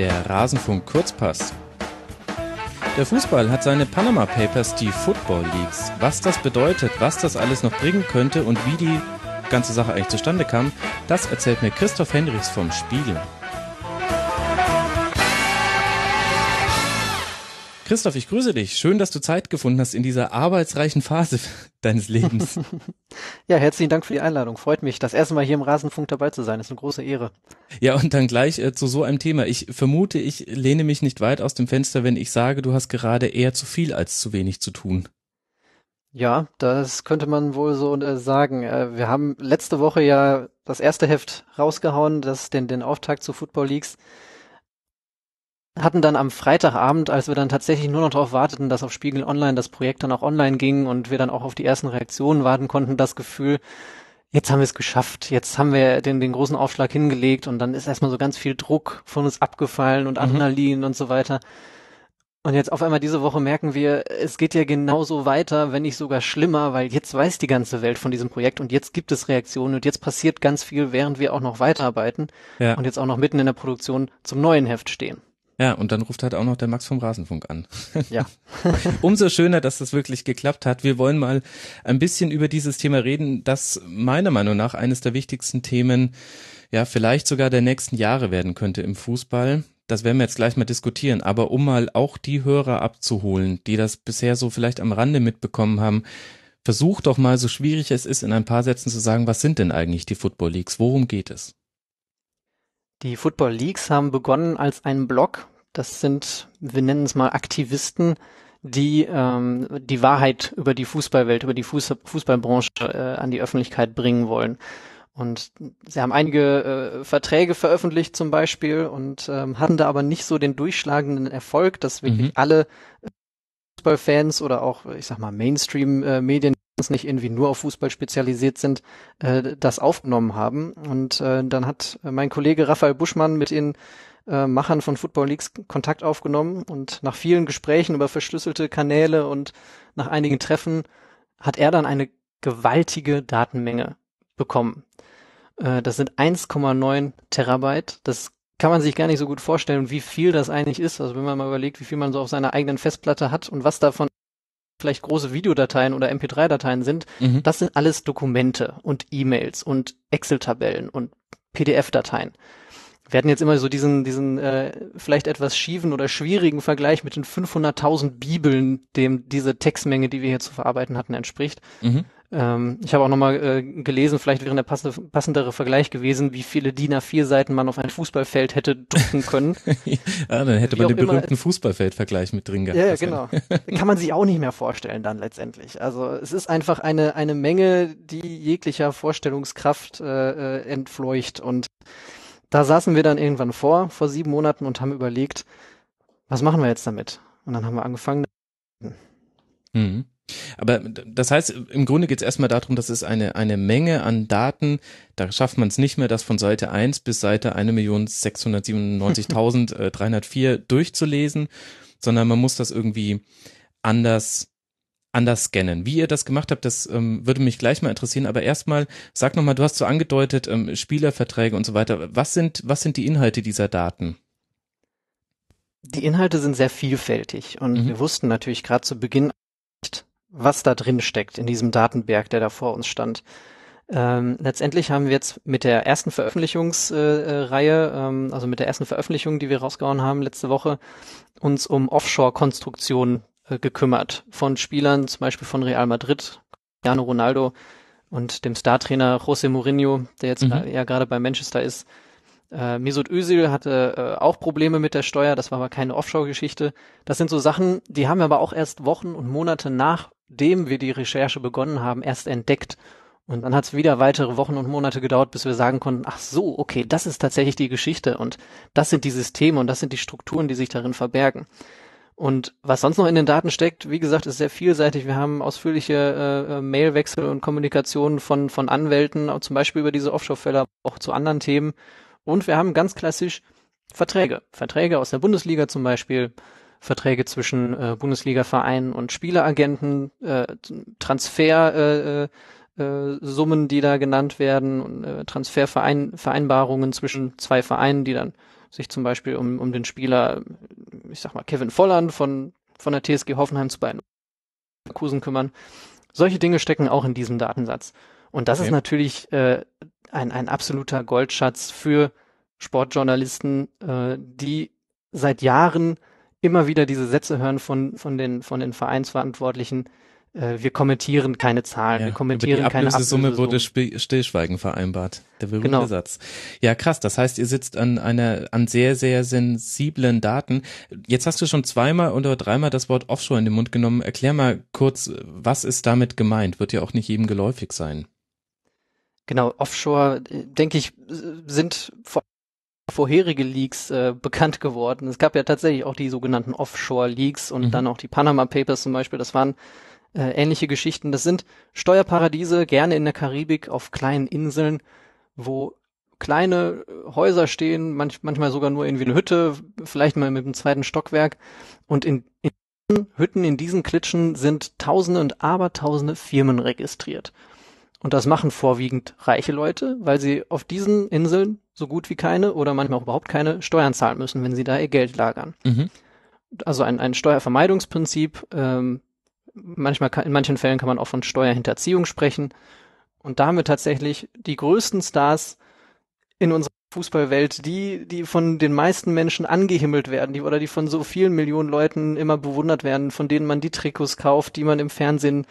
Der Rasenfunk Kurzpass. Der Fußball hat seine Panama Papers, die Football Leagues. Was das bedeutet, was das alles noch bringen könnte und wie die ganze Sache eigentlich zustande kam, das erzählt mir Christoph Hendrichs vom Spiegel. Christoph, ich grüße dich. Schön, dass du Zeit gefunden hast in dieser arbeitsreichen Phase deines Lebens. Ja, herzlichen Dank für die Einladung. Freut mich, das erste Mal hier im Rasenfunk dabei zu sein. Das ist eine große Ehre. Ja, und dann gleich zu so einem Thema. Ich vermute, ich lehne mich nicht weit aus dem Fenster, wenn ich sage, du hast gerade eher zu viel als zu wenig zu tun. Ja, das könnte man wohl so sagen. Wir haben letzte Woche ja das erste Heft rausgehauen, den Auftakt zu Football Leagues. Hatten dann am Freitagabend, als wir dann tatsächlich nur noch darauf warteten, dass auf Spiegel Online das Projekt dann auch online ging und wir dann auch auf die ersten Reaktionen warten konnten, das Gefühl, jetzt haben wir es geschafft, jetzt haben wir den großen Aufschlag hingelegt und dann ist erstmal so ganz viel Druck von uns abgefallen und Adrenalin und so weiter. Und jetzt auf einmal diese Woche merken wir, es geht ja genauso weiter, wenn nicht sogar schlimmer, weil jetzt weiß die ganze Welt von diesem Projekt und jetzt gibt es Reaktionen und jetzt passiert ganz viel, während wir auch noch weiterarbeiten und jetzt auch noch mitten in der Produktion zum neuen Heft stehen. Ja, und dann ruft halt auch noch der Max vom Rasenfunk an. Ja. Umso schöner, dass das wirklich geklappt hat. Wir wollen mal ein bisschen über dieses Thema reden, das meiner Meinung nach eines der wichtigsten Themen, ja, vielleicht sogar der nächsten Jahre werden könnte im Fußball. Das werden wir jetzt gleich mal diskutieren. Aber um mal auch die Hörer abzuholen, die das bisher so vielleicht am Rande mitbekommen haben, versuch doch mal, so schwierig es ist, in ein paar Sätzen zu sagen, was sind denn eigentlich die Football Leagues? Worum geht es? Die Football Leagues haben begonnen als ein Blog. Das sind, wir nennen es mal Aktivisten, die die Wahrheit über die Fußballwelt, über die Fußballbranche an die Öffentlichkeit bringen wollen. Und sie haben einige Verträge veröffentlicht zum Beispiel und hatten da aber nicht so den durchschlagenden Erfolg, dass wirklich alle Fußballfans oder auch, ich sag mal, Mainstream-Medien, die nicht irgendwie nur auf Fußball spezialisiert sind, das aufgenommen haben. Und dann hat mein Kollege Raphael Buschmann mit den Machern von Football Leagues Kontakt aufgenommen und nach vielen Gesprächen über verschlüsselte Kanäle und nach einigen Treffen hat er dann eine gewaltige Datenmenge bekommen. Das sind 1,9 Terabyte. Das kann man sich gar nicht so gut vorstellen, wie viel das eigentlich ist. Also wenn man mal überlegt, wie viel man so auf seiner eigenen Festplatte hat und was davon vielleicht große Videodateien oder MP3-Dateien sind, das sind alles Dokumente und E-Mails und Excel-Tabellen und PDF-Dateien. Wir hatten jetzt immer so diesen vielleicht etwas schiefen oder schwierigen Vergleich mit den 500.000 Bibeln, dem diese Textmenge, die wir hier zu verarbeiten hatten, entspricht. Ich habe auch nochmal gelesen, vielleicht wäre der passendere Vergleich gewesen, wie viele DIN A4-Seiten man auf ein Fußballfeld hätte drucken können. Dann hätte man den berühmten Fußballfeldvergleich mit drin gehabt. Ja, genau. Kann man sich auch nicht mehr vorstellen dann letztendlich. Also es ist einfach eine Menge, die jeglicher Vorstellungskraft entfleucht. Und da saßen wir dann irgendwann vor 7 Monaten und haben überlegt, was machen wir jetzt damit? Und dann haben wir angefangen. Aber das heißt, im Grunde geht es erstmal darum, dass es eine Menge an Daten, da schafft man es nicht mehr, das von Seite 1 bis Seite 1.697.304 durchzulesen, sondern man muss das irgendwie anders scannen. Wie ihr das gemacht habt, das würde mich gleich mal interessieren, aber erstmal, sag nochmal, du hast so angedeutet, Spielerverträge und so weiter. Was sind die Inhalte dieser Daten? Die Inhalte sind sehr vielfältig und wir wussten natürlich gerade zu Beginn nicht, was da drin steckt in diesem Datenberg, der da vor uns stand. Letztendlich haben wir jetzt mit der ersten Veröffentlichungsreihe, also mit der ersten Veröffentlichung, die wir rausgehauen haben letzte Woche, uns um Offshore-Konstruktionen gekümmert. Von Spielern, zum Beispiel von Real Madrid, Cristiano Ronaldo und dem Startrainer José Mourinho, der jetzt ja gerade bei Manchester ist. Mesut Özil hatte auch Probleme mit der Steuer, das war aber keine Offshore-Geschichte. Das sind so Sachen, die haben wir aber auch erst Wochen und Monate nachdem wir die Recherche begonnen haben, erst entdeckt. Und dann hat es wieder weitere Wochen und Monate gedauert, bis wir sagen konnten, ach so, okay, das ist tatsächlich die Geschichte und das sind die Systeme und das sind die Strukturen, die sich darin verbergen. Und was sonst noch in den Daten steckt, wie gesagt, ist sehr vielseitig. Wir haben ausführliche Mailwechsel und Kommunikationen von Anwälten, zum Beispiel über diese Offshore-Fälle, auch zu anderen Themen. Und wir haben ganz klassisch Verträge aus der Bundesliga zum Beispiel, Verträge zwischen Bundesliga-Vereinen und Spieleragenten, Transfersummen, die da genannt werden, Transfervereinbarungen zwischen zwei Vereinen, die dann sich zum Beispiel um den Spieler, ich sag mal, Kevin Volland von der TSG Hoffenheim zu Bayern Leverkusen kümmern. Solche Dinge stecken auch in diesem Datensatz. Und das ist natürlich ein absoluter Goldschatz für Sportjournalisten, die seit Jahren immer wieder diese Sätze hören von den Vereinsverantwortlichen. Wir kommentieren keine Zahlen, Ja, wir kommentieren keine Ablösesumme wurde Ablösesumme. Stillschweigen vereinbart. Der berühmte Genau. Satz. Ja, krass. Das heißt, ihr sitzt an sehr, sehr sensiblen Daten. Jetzt hast du schon zweimal oder dreimal das Wort Offshore in den Mund genommen. Erklär mal kurz, was ist damit gemeint? Wird ja auch nicht jedem geläufig sein. Genau, Offshore, denke ich, sind vorherige Leaks bekannt geworden. Es gab ja tatsächlich auch die sogenannten Offshore-Leaks und dann auch die Panama Papers zum Beispiel. Das waren ähnliche Geschichten. Das sind Steuerparadiese, gerne in der Karibik, auf kleinen Inseln, wo kleine Häuser stehen, manchmal sogar nur irgendwie eine Hütte, vielleicht mal mit einem zweiten Stockwerk. Und in diesen Hütten, in diesen Klitschen sind Tausende und Abertausende Firmen registriert. Und das machen vorwiegend reiche Leute, weil sie auf diesen Inseln so gut wie keine oder manchmal auch überhaupt keine Steuern zahlen müssen, wenn sie da ihr Geld lagern. Mhm. Also ein Steuervermeidungsprinzip. In manchen Fällen kann man auch von Steuerhinterziehung sprechen. Und da haben wir tatsächlich die größten Stars in unserer Fußballwelt, die von den meisten Menschen angehimmelt werden, die von so vielen Millionen Leuten immer bewundert werden, von denen man die Trikots kauft, die man im Fernsehen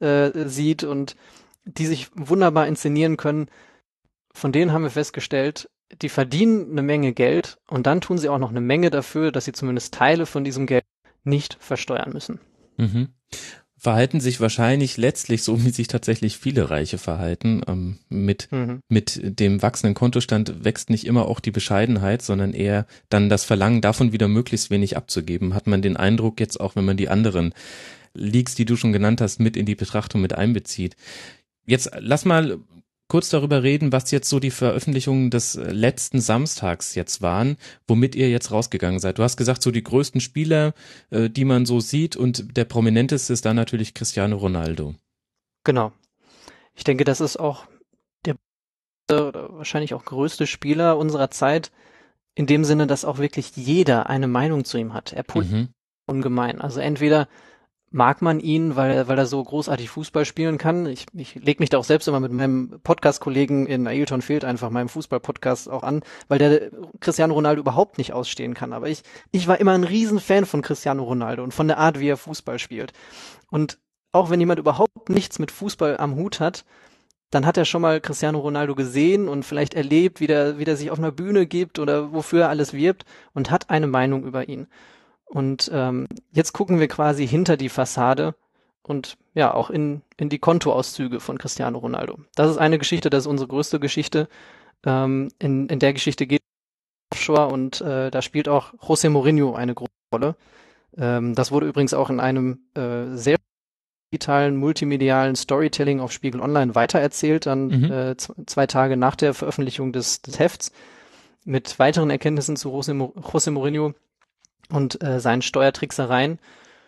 sieht und die sich wunderbar inszenieren können. Von denen haben wir festgestellt, die verdienen eine Menge Geld und dann tun sie auch noch eine Menge dafür, dass sie zumindest Teile von diesem Geld nicht versteuern müssen. Mhm. Verhalten sich wahrscheinlich letztlich so, wie sich tatsächlich viele Reiche verhalten. Mit dem wachsenden Kontostand wächst nicht immer auch die Bescheidenheit, sondern eher dann das Verlangen, davon wieder möglichst wenig abzugeben. Hat man den Eindruck jetzt auch, wenn man die anderen Leaks, die du schon genannt hast, mit in die Betrachtung mit einbezieht. Jetzt lass mal kurz darüber reden, was jetzt so die Veröffentlichungen des letzten Samstags jetzt waren, womit ihr jetzt rausgegangen seid. Du hast gesagt, so die größten Spieler, die man so sieht, und der prominenteste ist dann natürlich Cristiano Ronaldo. Genau. Ich denke, das ist auch der oder wahrscheinlich auch größte Spieler unserer Zeit, in dem Sinne, dass auch wirklich jeder eine Meinung zu ihm hat. Er polarisiert ungemein. Also entweder mag man ihn, weil er so großartig Fußball spielen kann. Ich lege mich da auch selbst immer mit meinem Podcast-Kollegen in Ailton Field einfach meinem Fußball-Podcast auch an, weil der Cristiano Ronaldo überhaupt nicht ausstehen kann. Aber ich war immer ein Riesenfan von Cristiano Ronaldo und von der Art, wie er Fußball spielt. Und auch wenn jemand überhaupt nichts mit Fußball am Hut hat, dann hat er schon mal Cristiano Ronaldo gesehen und vielleicht erlebt, wie der sich auf einer Bühne gibt oder wofür er alles wirbt und hat eine Meinung über ihn. Und jetzt gucken wir quasi hinter die Fassade und ja auch in die Kontoauszüge von Cristiano Ronaldo. Das ist eine Geschichte, das ist unsere größte Geschichte. In der Geschichte geht es Offshore und da spielt auch José Mourinho eine große Rolle. Das wurde übrigens auch in einem sehr digitalen, multimedialen Storytelling auf Spiegel Online weitererzählt, dann 2 Tage nach der Veröffentlichung des Hefts mit weiteren Erkenntnissen zu José Mourinho und seinen Steuertricksereien.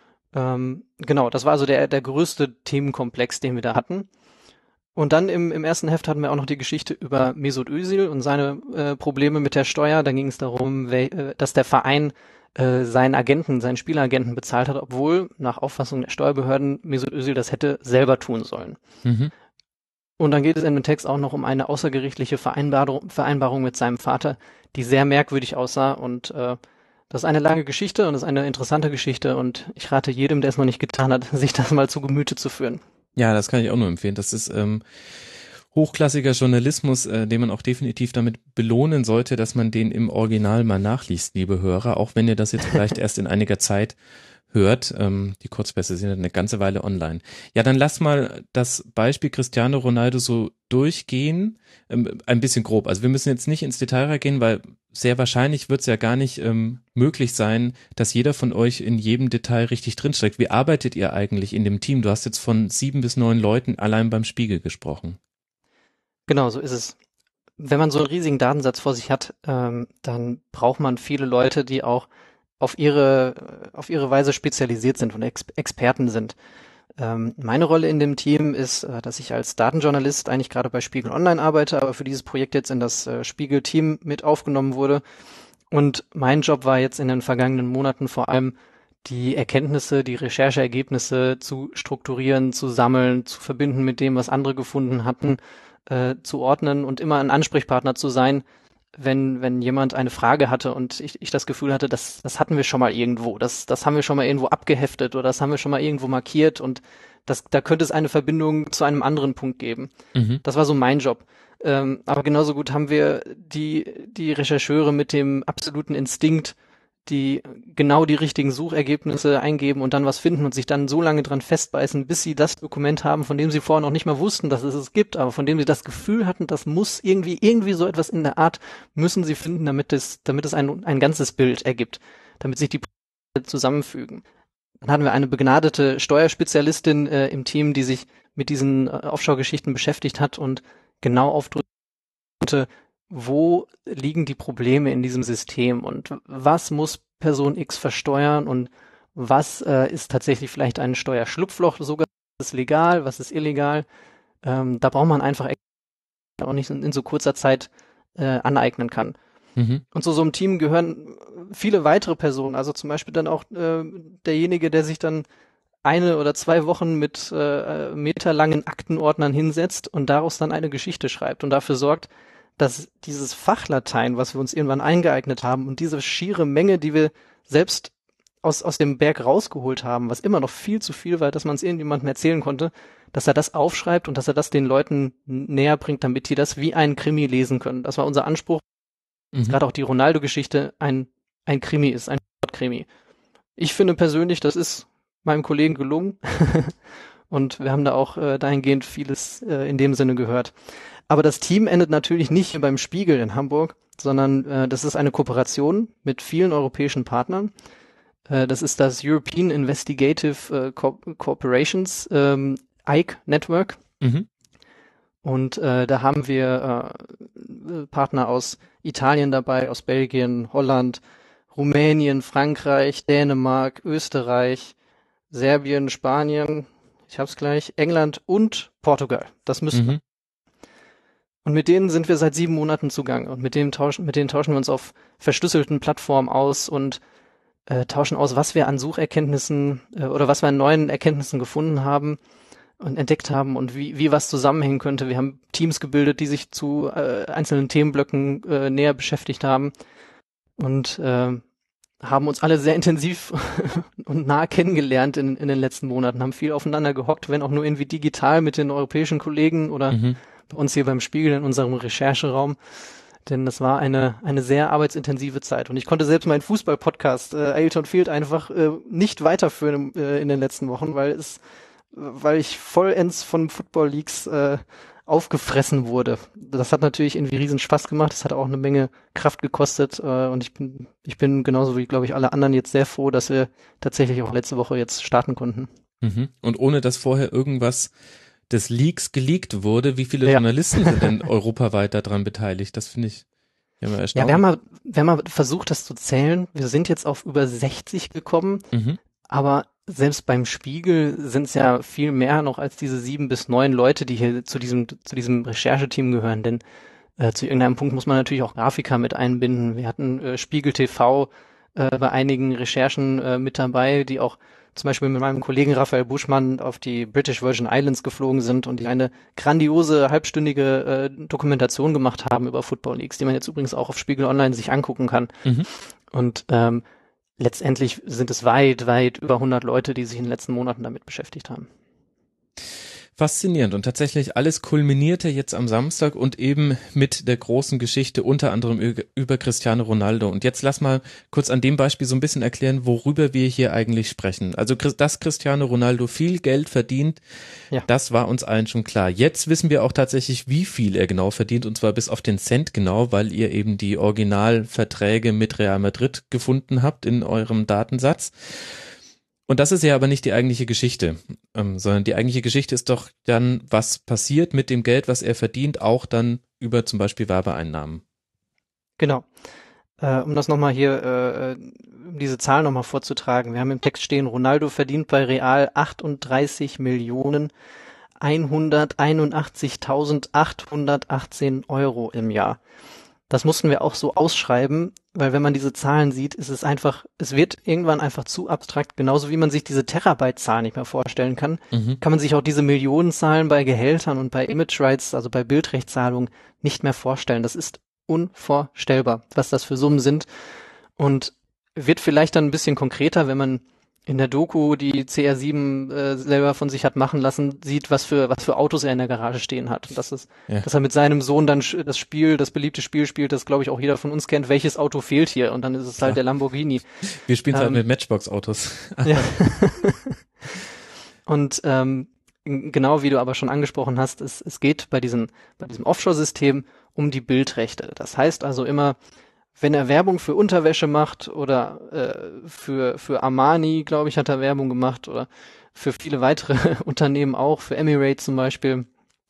Genau, das war also der größte Themenkomplex, den wir da hatten. Und dann im ersten Heft hatten wir auch noch die Geschichte über Mesut Özil und seine Probleme mit der Steuer. Da ging es darum, dass der Verein seinen Spieleragenten bezahlt hat, obwohl nach Auffassung der Steuerbehörden Mesut Özil das hätte selber tun sollen. Und dann geht es in dem Text auch noch um eine außergerichtliche Vereinbarung mit seinem Vater, die sehr merkwürdig aussah und das ist eine lange Geschichte und das ist eine interessante Geschichte und ich rate jedem, der es noch nicht getan hat, sich das mal zu Gemüte zu führen. Ja, das kann ich auch nur empfehlen. Das ist hochklassiger Journalismus, den man auch definitiv damit belohnen sollte, dass man den im Original mal nachliest, liebe Hörer, auch wenn ihr das jetzt vielleicht erst in einiger Zeit hört. Die Kurzpässe sind eine ganze Weile online. Ja, dann lass mal das Beispiel Cristiano Ronaldo so durchgehen, ein bisschen grob. Also wir müssen jetzt nicht ins Detail reingehen, weil sehr wahrscheinlich wird es ja gar nicht möglich sein, dass jeder von euch in jedem Detail richtig drinsteckt. Wie arbeitet ihr eigentlich in dem Team? Du hast jetzt von 7 bis 9 Leuten allein beim Spiegel gesprochen. Genau, so ist es. Wenn man so einen riesigen Datensatz vor sich hat, dann braucht man viele Leute, die auch auf ihre Weise spezialisiert sind und Experten sind. Meine Rolle in dem Team ist, dass ich als Datenjournalist eigentlich gerade bei Spiegel Online arbeite, aber für dieses Projekt jetzt in das Spiegel-Team mit aufgenommen wurde Und mein Job war jetzt in den vergangenen Monaten vor allem, die Erkenntnisse, die Rechercheergebnisse zu strukturieren, zu sammeln, zu verbinden mit dem, was andere gefunden hatten, zu ordnen und immer ein Ansprechpartner zu sein, wenn jemand eine Frage hatte und ich das Gefühl hatte, das hatten wir schon mal irgendwo, das haben wir schon mal irgendwo abgeheftet oder das haben wir schon mal irgendwo markiert und da könnte es eine Verbindung zu einem anderen Punkt geben. Mhm. Das war so mein Job. Aber genauso gut haben wir die Rechercheure mit dem absoluten Instinkt, die genau die richtigen Suchergebnisse eingeben und dann was finden und sich dann so lange dran festbeißen, bis sie das Dokument haben, von dem sie vorher noch nicht mal wussten, dass es es gibt, aber von dem sie das Gefühl hatten, das muss irgendwie so etwas in der Art müssen sie finden, damit es ein ganzes Bild ergibt, damit sich die zusammenfügen. Dann hatten wir eine begnadete Steuerspezialistin im Team, die sich mit diesen Offshore-Geschichten beschäftigt hat und genau aufdrücken konnte, wo liegen die Probleme in diesem System und was muss Person X versteuern und was ist tatsächlich vielleicht ein Steuerschlupfloch, sogar was ist legal, was ist illegal. Da braucht man einfach auch nicht in so kurzer Zeit aneignen kann. Mhm. Und zu so einem Team gehören viele weitere Personen, also zum Beispiel dann auch derjenige, der sich dann 1 oder 2 Wochen mit meterlangen Aktenordnern hinsetzt und daraus dann eine Geschichte schreibt und dafür sorgt, dass dieses Fachlatein, was wir uns irgendwann eingeeignet haben und diese schiere Menge, die wir selbst aus dem Berg rausgeholt haben, was immer noch viel zu viel war, dass man es irgendjemandem erzählen konnte, dass er das aufschreibt und dass er das den Leuten näher bringt, damit die das wie ein Krimi lesen können. Das war unser Anspruch. Gerade auch die Ronaldo-Geschichte ein Krimi ist, ein Krimi. Ich finde persönlich, das ist meinem Kollegen gelungen und wir haben da auch dahingehend vieles in dem Sinne gehört. Aber das Team endet natürlich nicht hier beim Spiegel in Hamburg, sondern das ist eine Kooperation mit vielen europäischen Partnern. Das ist das European Investigative Corporations EIC Network. Mhm. Und da haben wir Partner aus Italien dabei, aus Belgien, Holland, Rumänien, Frankreich, Dänemark, Österreich, Serbien, Spanien, ich hab's gleich, England und Portugal. Das müssten Und mit denen sind wir seit 7 Monaten zugange und mit denen tauschen wir uns auf verschlüsselten Plattformen aus und tauschen aus, was wir an Sucherkenntnissen oder was wir an neuen Erkenntnissen gefunden haben und entdeckt haben und wie was zusammenhängen könnte. Wir haben Teams gebildet, die sich zu einzelnen Themenblöcken näher beschäftigt haben und haben uns alle sehr intensiv und nah kennengelernt in den letzten Monaten, haben viel aufeinander gehockt, wenn auch nur irgendwie digital mit den europäischen Kollegen oder bei uns hier beim Spiegel in unserem Rechercheraum. Denn das war eine sehr arbeitsintensive Zeit. Und ich konnte selbst meinen Fußball-Podcast Ailton Field einfach nicht weiterführen in den letzten Wochen, weil ich vollends von Football Leagues aufgefressen wurde. Das hat natürlich irgendwie riesen Spaß gemacht. Das hat auch eine Menge Kraft gekostet. Und ich bin genauso wie, glaube ich, alle anderen jetzt sehr froh, dass wir tatsächlich auch letzte Woche jetzt starten konnten. Mhm. Und ohne dass vorher irgendwas des Leaks geleakt wurde, wie viele Journalisten sind denn europaweit daran beteiligt? Das finde ich ja mal erstaunlich. Ja, wir haben mal versucht, das zu zählen. Wir sind jetzt auf über 60 gekommen. Aber selbst beim Spiegel sind es ja viel mehr noch als diese 7 bis 9 Leute, die hier zu diesem Rechercheteam gehören. Denn zu irgendeinem Punkt muss man natürlich auch Grafiker mit einbinden. Wir hatten Spiegel TV bei einigen Recherchen mit dabei, die auch zum Beispiel mit meinem Kollegen Raphael Buschmann auf die British Virgin Islands geflogen sind und die eine grandiose halbstündige Dokumentation gemacht haben über Football Leagues, die man jetzt übrigens auch auf Spiegel Online sich angucken kann. Und letztendlich sind es weit über 100 Leute, die sich in den letzten Monaten damit beschäftigt haben. Faszinierend und tatsächlich alles kulminierte jetzt am Samstag und eben mit der großen Geschichte unter anderem über Cristiano Ronaldo. Und jetzt lass mal kurz an dem Beispiel so ein bisschen erklären, worüber wir hier eigentlich sprechen. Also, dass Cristiano Ronaldo viel Geld verdient, das war uns allen schon klar. Jetzt wissen wir auch tatsächlich, wie viel er genau verdient, und zwar bis auf den Cent genau, weil ihr eben die Originalverträge mit Real Madrid gefunden habt in eurem Datensatz. Und das ist ja aber nicht die eigentliche Geschichte, sondern die eigentliche Geschichte ist doch dann, was passiert mit dem Geld, was er verdient, auch dann über zum Beispiel Werbeeinnahmen. Genau. Um das nochmal hier, diese Zahl nochmal vorzutragen. Wir haben im Text stehen, Ronaldo verdient bei Real 38.181.818 Euro im Jahr. Das mussten wir auch so ausschreiben, weil wenn man diese Zahlen sieht, ist es einfach, es wird irgendwann einfach zu abstrakt. Genauso wie man sich diese Terabyte-Zahlen nicht mehr vorstellen kann, kann man sich auch diese Millionenzahlen bei Gehältern und bei Image Rights, also bei Bildrechtszahlungen, nicht mehr vorstellen. Das ist unvorstellbar, was das für Summen sind. Und wird vielleicht dann ein bisschen konkreter, wenn man in der Doku, die CR7 selber von sich hat machen lassen, sieht, was für Autos er in der Garage stehen hat. Und dass er mit seinem Sohn dann das beliebte Spiel spielt, das glaube ich auch jeder von uns kennt, welches Auto fehlt hier? Und dann ist es halt der Lamborghini. Wir spielen es halt mit Matchbox-Autos. Ja. Und genau wie du aber schon angesprochen hast, es geht bei diesem Offshore-System um die Bildrechte. Das heißt also immer, wenn er Werbung für Unterwäsche macht oder für Armani, glaube ich, hat er Werbung gemacht oder für viele weitere Unternehmen auch, für Emirates zum Beispiel,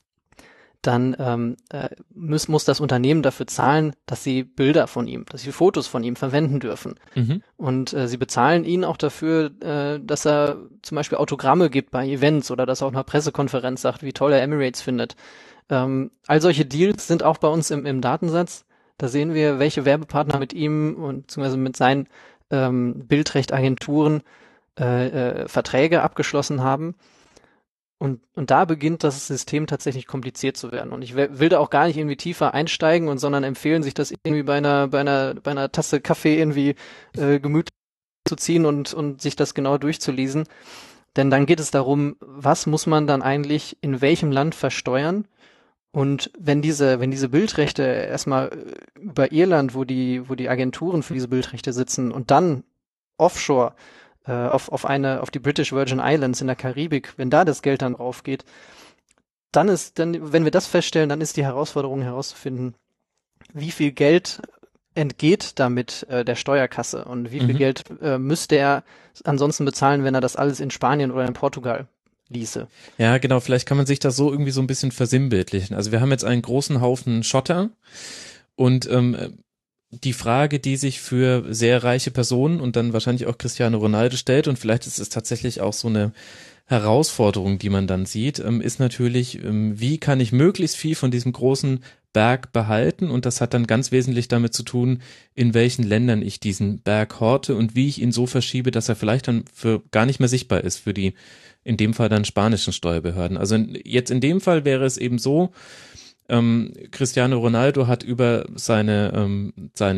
dann muss das Unternehmen dafür zahlen, dass sie Bilder von ihm, dass sie Fotos von ihm verwenden dürfen. Und sie bezahlen ihn auch dafür, dass er zum Beispiel Autogramme gibt bei Events oder dass er auch einer Pressekonferenz sagt, wie toll er Emirates findet. All solche Deals sind auch bei uns im Datensatz. Da sehen wir, welche Werbepartner mit ihm und beziehungsweise mit seinen Bildrechtagenturen Verträge abgeschlossen haben. Und da beginnt das System tatsächlich kompliziert zu werden. Und ich will da auch gar nicht irgendwie tiefer einsteigen sondern empfehlen, sich das irgendwie bei einer Tasse Kaffee irgendwie gemütlich zu ziehen und sich das genau durchzulesen. Denn dann geht es darum, was muss man dann eigentlich in welchem Land versteuern? Und wenn diese Bildrechte erstmal über Irland, wo die Agenturen für diese Bildrechte sitzen und dann offshore auf die British Virgin Islands in der Karibik, wenn da das Geld dann drauf geht, dann wenn wir das feststellen, dann ist die Herausforderung herauszufinden, wie viel Geld entgeht damit der Steuerkasse und wie viel Geld müsste er ansonsten bezahlen, wenn er das alles in Spanien oder in Portugal ließe. Ja, genau, vielleicht kann man sich das so irgendwie so ein bisschen versinnbildlichen. Also wir haben jetzt einen großen Haufen Schotter und die Frage, die sich für sehr reiche Personen und dann wahrscheinlich auch Cristiano Ronaldo stellt, und vielleicht ist es tatsächlich auch so eine Herausforderung, die man dann sieht, ist natürlich, wie kann ich möglichst viel von diesem großen Berg behalten? Und das hat dann ganz wesentlich damit zu tun, in welchen Ländern ich diesen Berg horte und wie ich ihn so verschiebe, dass er vielleicht dann für gar nicht mehr sichtbar ist für die, in dem Fall dann spanischen Steuerbehörden. Also jetzt in dem Fall wäre es eben so, Cristiano Ronaldo hat über seine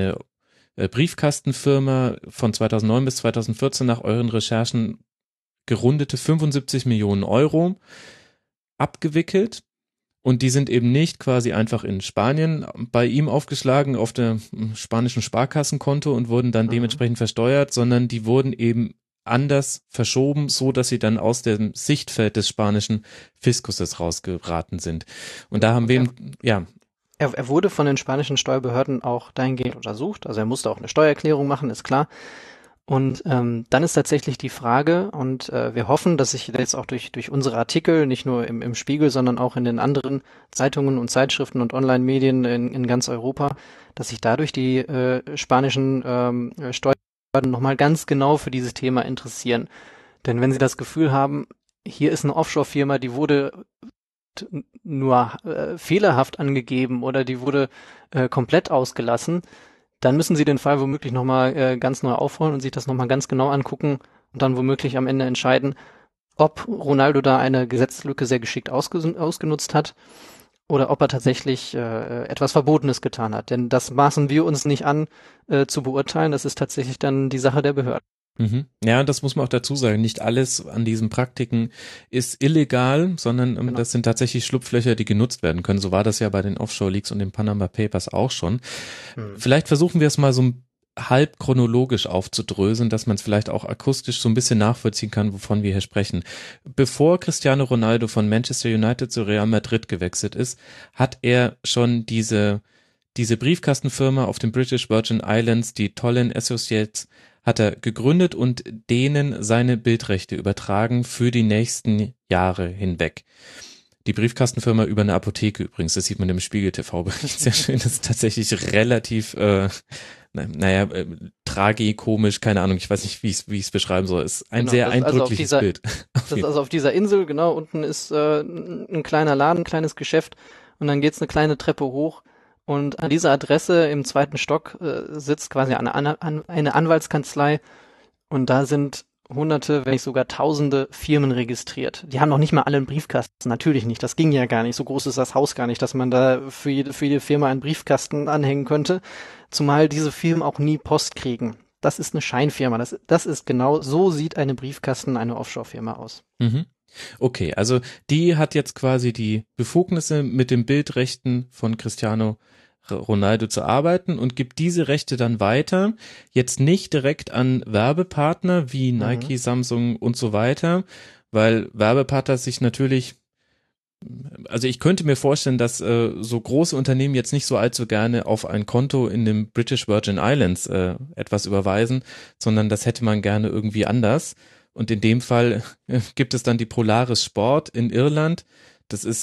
Briefkastenfirma von 2009 bis 2014 nach euren Recherchen gerundete 75 Millionen Euro abgewickelt. Und die sind eben nicht quasi einfach in Spanien bei ihm aufgeschlagen auf der spanischen Sparkassenkonto und wurden dann dementsprechend versteuert, sondern die wurden eben anders verschoben, so dass sie dann aus dem Sichtfeld des spanischen Fiskuses rausgeraten sind. Und da haben wir eben, ja. Er wurde von den spanischen Steuerbehörden auch dahingehend untersucht. Also er musste auch eine Steuererklärung machen, ist klar. Und dann ist tatsächlich die Frage, und wir hoffen, dass sich jetzt auch durch unsere Artikel, nicht nur im Spiegel, sondern auch in den anderen Zeitungen und Zeitschriften und Online-Medien in ganz Europa, dass sich dadurch die spanischen Steuerbehörden nochmal ganz genau für dieses Thema interessieren. Denn wenn sie das Gefühl haben, hier ist eine Offshore-Firma, die wurde nur fehlerhaft angegeben oder die wurde komplett ausgelassen, dann müssen sie den Fall womöglich nochmal ganz neu aufrollen und sich das nochmal ganz genau angucken und dann womöglich am Ende entscheiden, ob Ronaldo da eine Gesetzeslücke sehr geschickt ausgenutzt hat oder ob er tatsächlich etwas Verbotenes getan hat. Denn das maßen wir uns nicht an zu beurteilen. Das ist tatsächlich dann die Sache der Behörden. Ja, das muss man auch dazu sagen. Nicht alles an diesen Praktiken ist illegal, sondern das sind tatsächlich Schlupflöcher, die genutzt werden können. So war das ja bei den Offshore-Leaks und den Panama Papers auch schon. Vielleicht versuchen wir es mal so halb chronologisch aufzudröseln, dass man es vielleicht auch akustisch so ein bisschen nachvollziehen kann, wovon wir hier sprechen. Bevor Cristiano Ronaldo von Manchester United zu Real Madrid gewechselt ist, hat er schon diese Briefkastenfirma auf den British Virgin Islands, die Tollin Associates, hat er gegründet und denen seine Bildrechte übertragen für die nächsten Jahre hinweg. Die Briefkastenfirma über eine Apotheke übrigens, das sieht man im Spiegel TV-Bericht sehr schön, das ist tatsächlich relativ, tragikomisch, keine Ahnung, ich weiß nicht, wie ich es beschreiben soll, ist ein sehr eindrückliches Bild. Das ist also auf dieser Insel, genau, unten ist ein kleiner Laden, ein kleines Geschäft und dann geht's eine kleine Treppe hoch Und an dieser Adresse im zweiten Stock sitzt quasi eine Anwaltskanzlei und da sind Hunderte, wenn nicht sogar Tausende Firmen registriert. Die haben noch nicht mal alle einen Briefkasten. Natürlich nicht. Das ging ja gar nicht. So groß ist das Haus gar nicht, dass man da für jede Firma einen Briefkasten anhängen könnte. Zumal diese Firmen auch nie Post kriegen. Das ist eine Scheinfirma. Das ist genau, so sieht eine Briefkasten, eine Offshore-Firma aus. Mhm. Okay, also die hat jetzt quasi die Befugnisse, mit den Bildrechten von Cristiano Ronaldo zu arbeiten und gibt diese Rechte dann weiter, jetzt nicht direkt an Werbepartner wie Nike, Samsung und so weiter, weil Werbepartner sich natürlich, also ich könnte mir vorstellen, dass so große Unternehmen jetzt nicht so allzu gerne auf ein Konto in den British Virgin Islands etwas überweisen, sondern das hätte man gerne irgendwie anders. Und in dem Fall gibt es dann die Polaris Sport in Irland. Das ist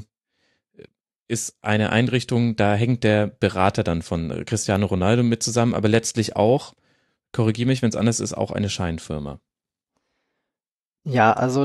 eine Einrichtung, da hängt der Berater dann von Cristiano Ronaldo mit zusammen, aber letztlich auch, korrigiere mich, wenn es anders ist, auch eine Scheinfirma. Ja, also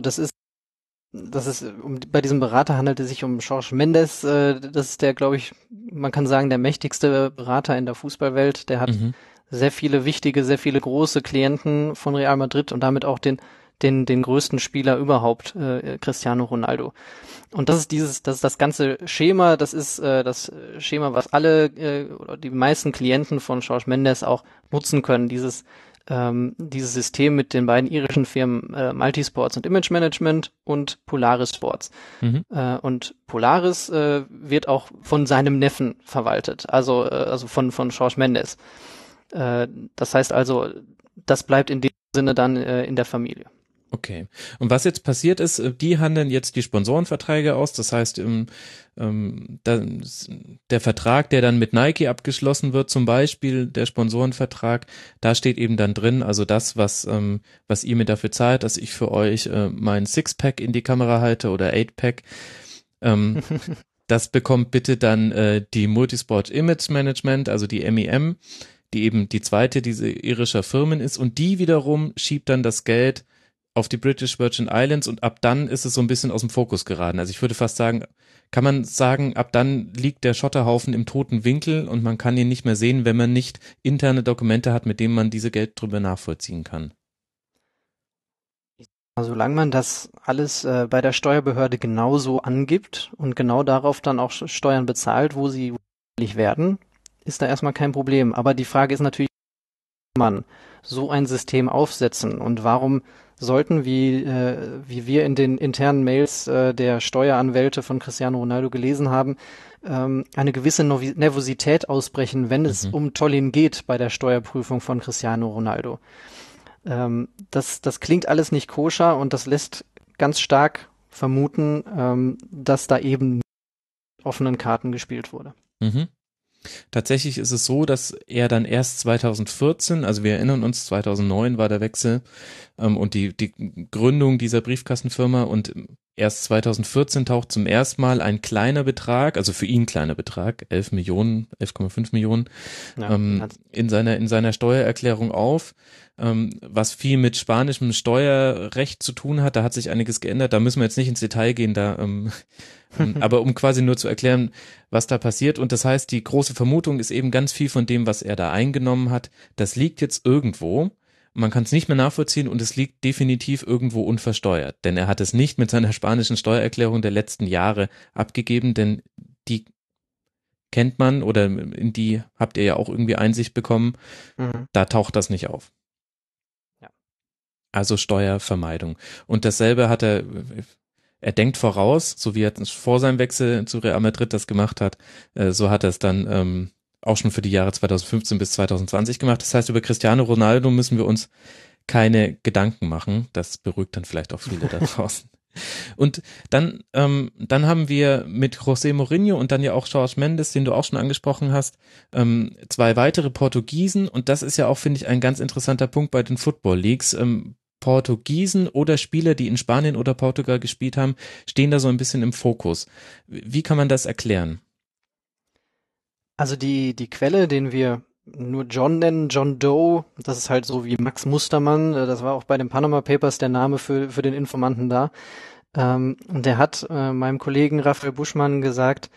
bei diesem Berater handelt es sich um Jorge Mendes. Das ist der, glaube ich, man kann sagen, der mächtigste Berater in der Fußballwelt. Der hat sehr viele wichtige, sehr viele große Klienten von Real Madrid und damit auch den größten Spieler überhaupt, Cristiano Ronaldo. Und das ist das ganze Schema, das ist das Schema, was alle oder die meisten Klienten von Jorge Mendes auch nutzen können, dieses System mit den beiden irischen Firmen Multisports und Image Management und Polaris Sports. Und Polaris wird auch von seinem Neffen verwaltet, also von Jorge Mendes. Das heißt also, das bleibt in dem Sinne dann in der Familie. Okay. Und was jetzt passiert ist, die handeln jetzt die Sponsorenverträge aus. Das heißt, der Vertrag, der dann mit Nike abgeschlossen wird, zum Beispiel der Sponsorenvertrag, da steht eben dann drin, also das, was ihr mir dafür zahlt, dass ich für euch mein Sixpack in die Kamera halte oder Eightpack, das bekommt bitte dann die Multisport Image Management, also die MEM, die eben die zweite dieser irischer Firmen ist, und die wiederum schiebt dann das Geld auf die British Virgin Islands, und ab dann ist es so ein bisschen aus dem Fokus geraten. Also ich würde fast sagen, kann man sagen, ab dann liegt der Schotterhaufen im toten Winkel und man kann ihn nicht mehr sehen, wenn man nicht interne Dokumente hat, mit denen man diese Geldströme nachvollziehen kann. Solange man das alles bei der Steuerbehörde genauso angibt und genau darauf dann auch Steuern bezahlt, wo sie werden, ist da erstmal kein Problem. Aber die Frage ist natürlich, wie man so ein System aufsetzen und warum sollten, wie wir in den internen Mails der Steueranwälte von Cristiano Ronaldo gelesen haben, eine gewisse Nervosität ausbrechen, wenn es um Tollin geht bei der Steuerprüfung von Cristiano Ronaldo. Das klingt alles nicht koscher und das lässt ganz stark vermuten, dass da eben mit offenen Karten gespielt wurde. Tatsächlich ist es so, dass er dann erst 2014, also wir erinnern uns, 2009 war der Wechsel und die Gründung dieser Briefkastenfirma, und erst 2014 taucht zum ersten Mal ein kleiner Betrag, also für ihn kleiner Betrag, 11,5 Millionen, in seiner Steuererklärung auf, was viel mit spanischem Steuerrecht zu tun hat. Da hat sich einiges geändert, da müssen wir jetzt nicht ins Detail gehen, aber um quasi nur zu erklären, was da passiert. Und das heißt, die große Vermutung ist eben, ganz viel von dem, was er da eingenommen hat, das liegt jetzt irgendwo. Man kann es nicht mehr nachvollziehen und es liegt definitiv irgendwo unversteuert. Denn er hat es nicht mit seiner spanischen Steuererklärung der letzten Jahre abgegeben, denn die kennt man oder in die habt ihr ja auch irgendwie Einsicht bekommen. Da taucht das nicht auf. Ja. Also Steuervermeidung. Und dasselbe hat er denkt voraus, so wie er vor seinem Wechsel zu Real Madrid das gemacht hat, so hat er es dann auch schon für die Jahre 2015 bis 2020 gemacht. Das heißt, über Cristiano Ronaldo müssen wir uns keine Gedanken machen. Das beruhigt dann vielleicht auch viele da draußen. Und dann haben wir mit José Mourinho und dann ja auch Jorge Mendes, den du auch schon angesprochen hast, zwei weitere Portugiesen, und das ist ja auch, finde ich, ein ganz interessanter Punkt bei den Football Leagues. Portugiesen oder Spieler, die in Spanien oder Portugal gespielt haben, stehen da so ein bisschen im Fokus. Wie kann man das erklären? Also die Quelle, den wir nur John nennen, John Doe, das ist halt so wie Max Mustermann, das war auch bei den Panama Papers der Name für den Informanten da. Und der hat meinem Kollegen Raphael Buschmann gesagt,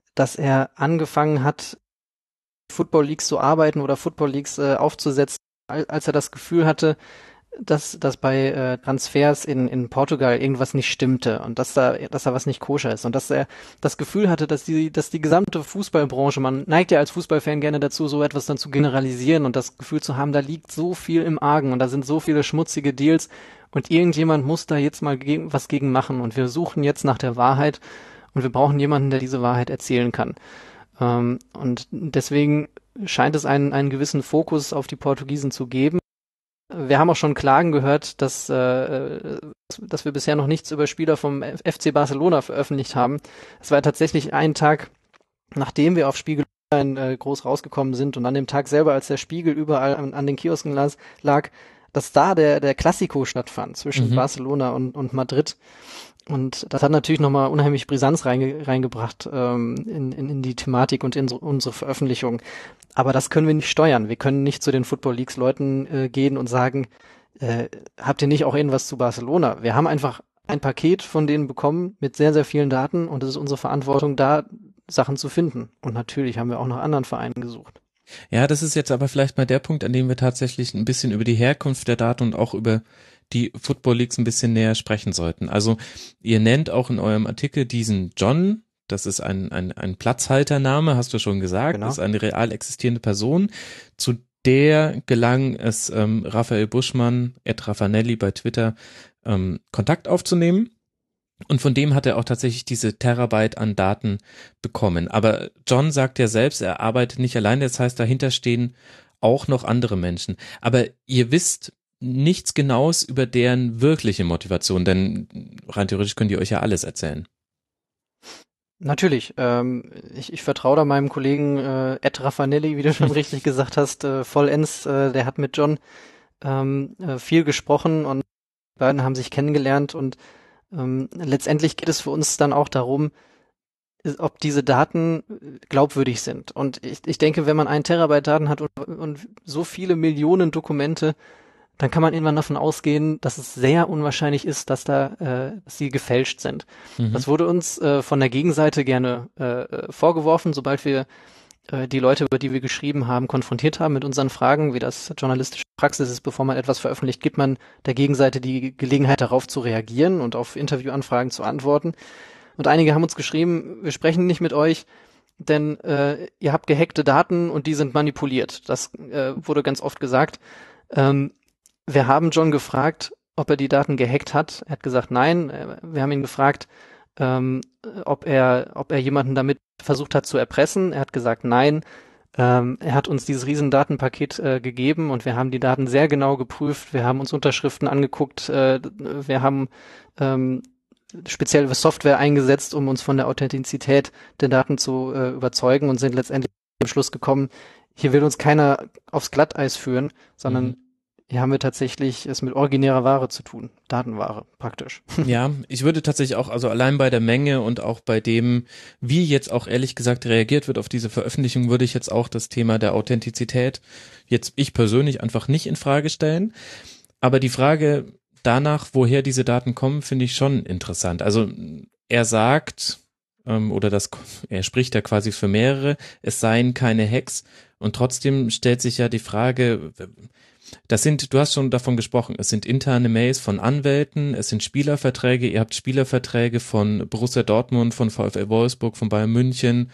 dass er angefangen hat, Football Leagues zu arbeiten oder Football Leagues aufzusetzen, als er das Gefühl hatte, dass bei Transfers in Portugal irgendwas nicht stimmte und dass da was nicht koscher ist und dass er das Gefühl hatte, dass die gesamte Fußballbranche, man neigt ja als Fußballfan gerne dazu, so etwas dann zu generalisieren und das Gefühl zu haben, da liegt so viel im Argen und da sind so viele schmutzige Deals und irgendjemand muss da jetzt mal was gegen machen und wir suchen jetzt nach der Wahrheit und wir brauchen jemanden, der diese Wahrheit erzählen kann. Und deswegen scheint es einen gewissen Fokus auf die Portugiesen zu geben. Wir haben auch schon Klagen gehört, dass wir bisher noch nichts über Spieler vom FC Barcelona veröffentlicht haben. Es war tatsächlich ein Tag, nachdem wir auf Spiegel groß rausgekommen sind und an dem Tag selber, als der Spiegel überall an den Kiosken lag, dass da der Clasico stattfand zwischen Barcelona und Madrid. Und das hat natürlich nochmal unheimlich Brisanz reingebracht in die Thematik und in unsere Veröffentlichung. Aber das können wir nicht steuern. Wir können nicht zu den Football Leagues Leuten gehen und sagen, habt ihr nicht auch irgendwas zu Barcelona? Wir haben einfach ein Paket von denen bekommen mit sehr, sehr vielen Daten und es ist unsere Verantwortung, da Sachen zu finden. Und natürlich haben wir auch nach anderen Vereinen gesucht. Ja, das ist jetzt aber vielleicht mal der Punkt, an dem wir tatsächlich ein bisschen über die Herkunft der Daten und auch über die Football Leagues ein bisschen näher sprechen sollten. Also ihr nennt auch in eurem Artikel diesen John, das ist ein Platzhaltername, hast du schon gesagt, Genau. Das ist eine real existierende Person, zu der gelang es Raphael Buschmann, @Raffanelli bei Twitter, Kontakt aufzunehmen. Und von dem hat er auch tatsächlich diese Terabyte an Daten bekommen. Aber John sagt ja selbst, er arbeitet nicht alleine, das heißt, dahinter stehen auch noch andere Menschen. Aber ihr wisst nichts Genaues über deren wirkliche Motivation, denn rein theoretisch könnt ihr euch ja alles erzählen. Natürlich. Ich vertraue da meinem Kollegen Raffanelli, wie du schon richtig gesagt hast, vollends. Der hat mit John viel gesprochen und die beiden haben sich kennengelernt und letztendlich geht es für uns dann auch darum, ob diese Daten glaubwürdig sind. Und ich denke, wenn man 1 Terabyte Daten hat und so viele Millionen Dokumente, dann kann man irgendwann davon ausgehen, dass es sehr unwahrscheinlich ist, dass sie gefälscht sind. Das wurde uns von der Gegenseite gerne vorgeworfen, sobald wir die Leute, über die wir geschrieben haben, konfrontiert haben mit unseren Fragen, wie das journalistische Praxis ist, bevor man etwas veröffentlicht, gibt man der Gegenseite die Gelegenheit, darauf zu reagieren und auf Interviewanfragen zu antworten. Und einige haben uns geschrieben, wir sprechen nicht mit euch, denn ihr habt gehackte Daten und die sind manipuliert. Das wurde ganz oft gesagt. Wir haben John gefragt, ob er die Daten gehackt hat. Er hat gesagt, nein. Wir haben ihn gefragt, ob er jemanden damit versucht hat zu erpressen. Er hat gesagt, nein. Er hat uns dieses riesen Datenpaket gegeben und wir haben die Daten sehr genau geprüft. Wir haben uns Unterschriften angeguckt. Wir haben spezielle Software eingesetzt, um uns von der Authentizität der Daten zu überzeugen und sind letztendlich zum Schluss gekommen, hier will uns keiner aufs Glatteis führen, sondern hier haben wir tatsächlich es mit originärer Ware zu tun. Datenware, praktisch. Ja, ich würde tatsächlich auch, also allein bei der Menge und auch bei dem, wie jetzt auch ehrlich gesagt reagiert wird auf diese Veröffentlichung, würde ich jetzt auch das Thema der Authentizität jetzt ich persönlich einfach nicht in Frage stellen. Aber die Frage danach, woher diese Daten kommen, finde ich schon interessant. Also er sagt, er spricht ja quasi für mehrere, es seien keine Hacks und trotzdem stellt sich ja die Frage, du hast schon davon gesprochen, es sind interne Mails von Anwälten, es sind Spielerverträge, ihr habt Spielerverträge von Borussia Dortmund, von VfL Wolfsburg, von Bayern München.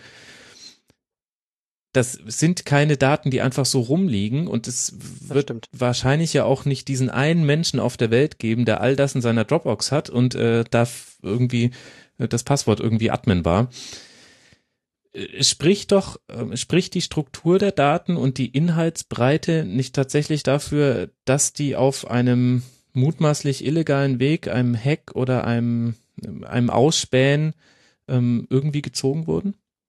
Das sind keine Daten, die einfach so rumliegen und es wird wahrscheinlich ja auch nicht diesen einen Menschen auf der Welt geben, der all das in seiner Dropbox hat und da irgendwie das Passwort irgendwie Admin war. Spricht die Struktur der Daten und die Inhaltsbreite nicht tatsächlich dafür, dass die auf einem mutmaßlich illegalen Weg, einem Hack oder einem Ausspähen irgendwie gezogen wurden?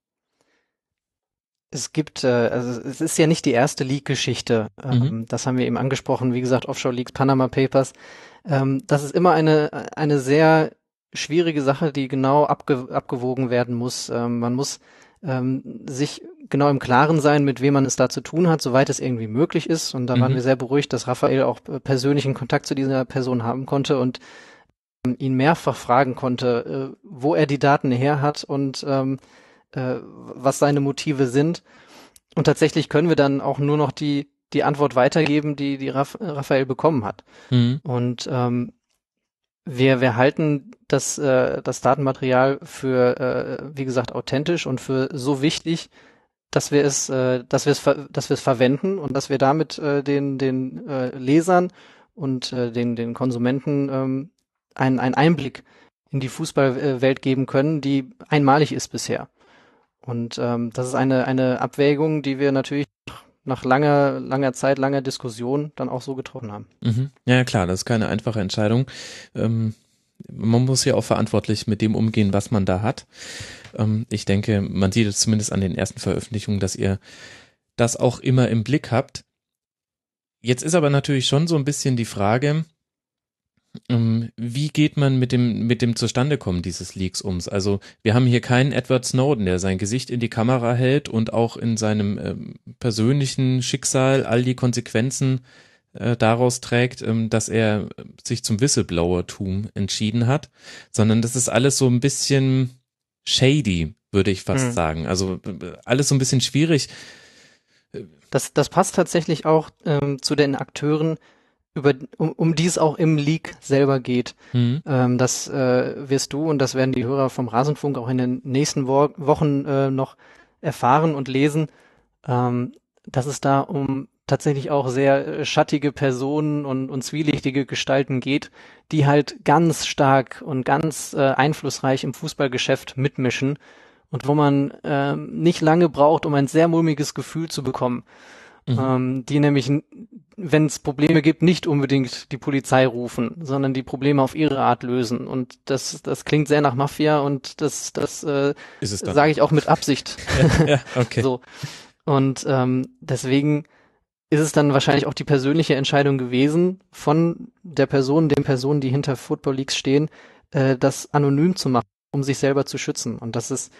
Es gibt, also es ist ja nicht die erste Leak-Geschichte. Das haben wir eben angesprochen, wie gesagt, Offshore-Leaks, Panama Papers. Das ist immer eine sehr schwierige Sache, die genau abgewogen werden muss. Man muss sich genau im Klaren sein, mit wem man es da zu tun hat, soweit es irgendwie möglich ist. Und da waren wir sehr beruhigt, dass Raphael auch persönlichen Kontakt zu dieser Person haben konnte und ihn mehrfach fragen konnte, wo er die Daten her hat und was seine Motive sind. Und tatsächlich können wir dann auch nur noch die Antwort weitergeben, die Raphael bekommen hat. Mhm. Und wir halten das Datenmaterial für, wie gesagt, authentisch und für so wichtig, dass wir es verwenden und dass wir damit den Lesern und den Konsumenten einen Einblick in die Fußballwelt geben können, die einmalig ist bisher. Und das ist eine Abwägung, die wir natürlich nach langer Zeit, langer Diskussion dann auch so getroffen haben. Mhm. Ja, klar, das ist keine einfache Entscheidung. Man muss ja auch verantwortlich mit dem umgehen, was man da hat. Ich denke, man sieht es zumindest an den ersten Veröffentlichungen, dass ihr das auch immer im Blick habt. Jetzt ist aber natürlich schon so ein bisschen die Frage, wie geht man mit dem Zustandekommen dieses Leaks um? Also wir haben hier keinen Edward Snowden, der sein Gesicht in die Kamera hält und auch in seinem persönlichen Schicksal all die Konsequenzen daraus trägt, dass er sich zum Whistleblower-Tum entschieden hat, sondern das ist alles so ein bisschen shady, würde ich fast sagen. Also alles so ein bisschen schwierig. Das passt tatsächlich auch zu den Akteuren, um die es auch im Leak selber geht. Das wirst du und das werden die Hörer vom Rasenfunk auch in den nächsten Wochen noch erfahren und lesen, dass es da um tatsächlich auch sehr schattige Personen und zwielichtige Gestalten geht, die halt ganz stark und ganz einflussreich im Fußballgeschäft mitmischen und wo man nicht lange braucht, um ein sehr mulmiges Gefühl zu bekommen. Die nämlich, wenn es Probleme gibt, nicht unbedingt die Polizei rufen, sondern die Probleme auf ihre Art lösen. Und das klingt sehr nach Mafia und das sage ich auch mit Absicht. Ja, okay. So. Und deswegen ist es dann wahrscheinlich auch die persönliche Entscheidung gewesen von den Personen, die hinter Football Leaks stehen, das anonym zu machen, um sich selber zu schützen. Und das ist,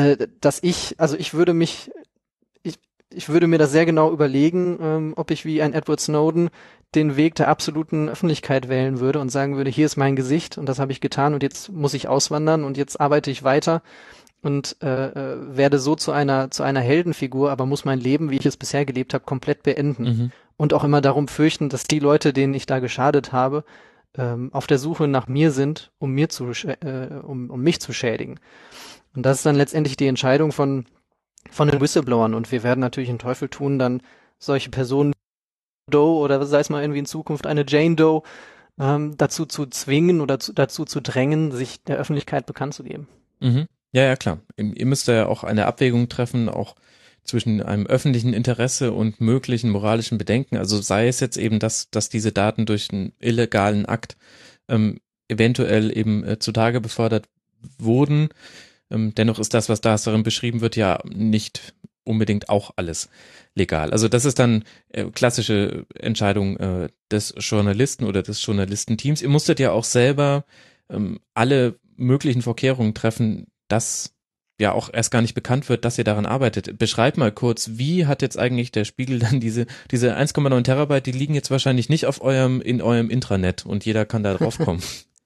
ich würde mir das sehr genau überlegen, ob ich wie ein Edward Snowden den Weg der absoluten Öffentlichkeit wählen würde und sagen würde, hier ist mein Gesicht und das habe ich getan und jetzt muss ich auswandern und jetzt arbeite ich weiter und werde so zu einer Heldenfigur, aber muss mein Leben, wie ich es bisher gelebt habe, komplett beenden. Und auch immer darum fürchten, dass die Leute, denen ich da geschadet habe, auf der Suche nach mir sind, um mich zu schädigen. Und das ist dann letztendlich die Entscheidung von den Whistleblowern und wir werden natürlich den Teufel tun, dann solche Personen Doe oder sei es mal irgendwie in Zukunft eine Jane Doe dazu zu zwingen oder dazu zu drängen, sich der Öffentlichkeit bekannt zu geben. Ja, klar. Ihr müsst ja auch eine Abwägung treffen, auch zwischen einem öffentlichen Interesse und möglichen moralischen Bedenken. Also sei es jetzt eben, dass diese Daten durch einen illegalen Akt eventuell eben zutage befördert wurden. Dennoch ist das, was darin beschrieben wird, ja nicht unbedingt auch alles legal. Also das ist dann klassische Entscheidung des Journalisten oder des Journalistenteams. Ihr musstet ja auch selber alle möglichen Vorkehrungen treffen, dass ja auch erst gar nicht bekannt wird, dass ihr daran arbeitet. Beschreib mal kurz, wie hat jetzt eigentlich der Spiegel dann diese 1,9 Terabyte, die liegen jetzt wahrscheinlich nicht in eurem Intranet und jeder kann da drauf kommen.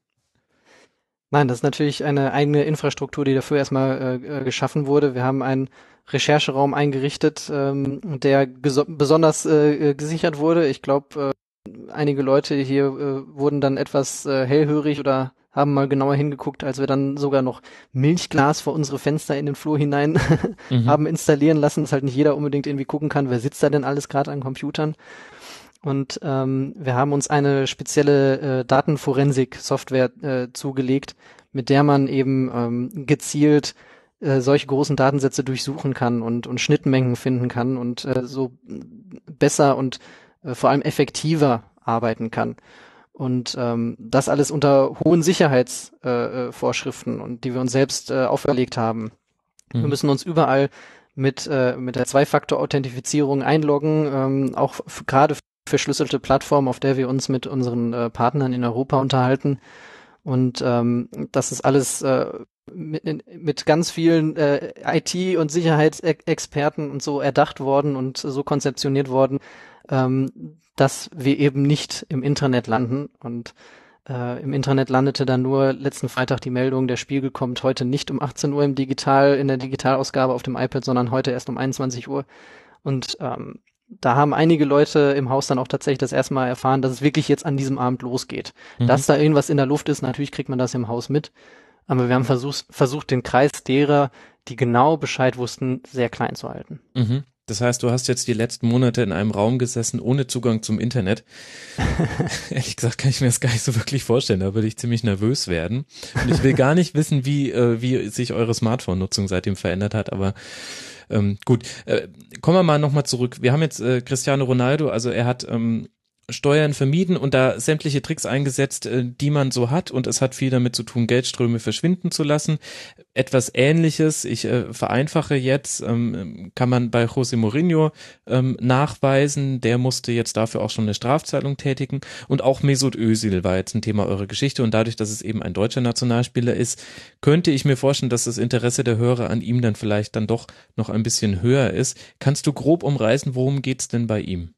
Nein, das ist natürlich eine eigene Infrastruktur, die dafür erstmal geschaffen wurde. Wir haben einen Rechercheraum eingerichtet, der besonders gesichert wurde. Ich glaube, einige Leute hier wurden dann etwas hellhörig oder haben mal genauer hingeguckt, als wir dann sogar noch Milchglas vor unsere Fenster in den Flur hinein haben installieren lassen, dass halt nicht jeder unbedingt irgendwie gucken kann, wer sitzt da denn alles gerade an Computern. Und wir haben uns eine spezielle Datenforensik-Software zugelegt, mit der man eben gezielt solche großen Datensätze durchsuchen kann und Schnittmengen finden kann und so besser und vor allem effektiver arbeiten kann. Und das alles unter hohen Sicherheitsvorschriften und die wir uns selbst auferlegt haben. Wir müssen uns überall mit der Zwei-Faktor-Authentifizierung einloggen, auch gerade verschlüsselte Plattform, auf der wir uns mit unseren Partnern in Europa unterhalten. Und das ist alles mit ganz vielen IT- und Sicherheitsexperten und so erdacht worden und so konzeptioniert worden, dass wir eben nicht im Internet landen. Und Im Internet landete dann nur letzten Freitag die Meldung, der Spiegel kommt heute nicht um 18 Uhr in der Digitalausgabe auf dem iPad, sondern heute erst um 21 Uhr. Und da haben einige Leute im Haus dann auch tatsächlich das erste Mal erfahren, dass es wirklich jetzt an diesem Abend losgeht. Dass da irgendwas in der Luft ist, natürlich kriegt man das im Haus mit. Aber wir haben versucht, den Kreis derer, die genau Bescheid wussten, sehr klein zu halten. Mhm. Das heißt, du hast jetzt die letzten Monate in einem Raum gesessen, ohne Zugang zum Internet. Ehrlich gesagt kann ich mir das gar nicht so wirklich vorstellen. Da würde ich ziemlich nervös werden. Und ich will gar nicht wissen, wie sich eure Smartphone-Nutzung seitdem verändert hat. Aber gut, kommen wir mal nochmal zurück. Wir haben jetzt Cristiano Ronaldo, also er hat Steuern vermieden und da sämtliche Tricks eingesetzt, die man so hat, und es hat viel damit zu tun, Geldströme verschwinden zu lassen. Etwas Ähnliches, ich vereinfache jetzt, kann man bei José Mourinho nachweisen. Der musste jetzt dafür auch schon eine Strafzahlung tätigen, und auch Mesut Özil war jetzt ein Thema eurer Geschichte, und dadurch, dass es eben ein deutscher Nationalspieler ist, könnte ich mir vorstellen, dass das Interesse der Hörer an ihm dann vielleicht dann doch noch ein bisschen höher ist. Kannst du grob umreißen, worum geht's denn bei ihm?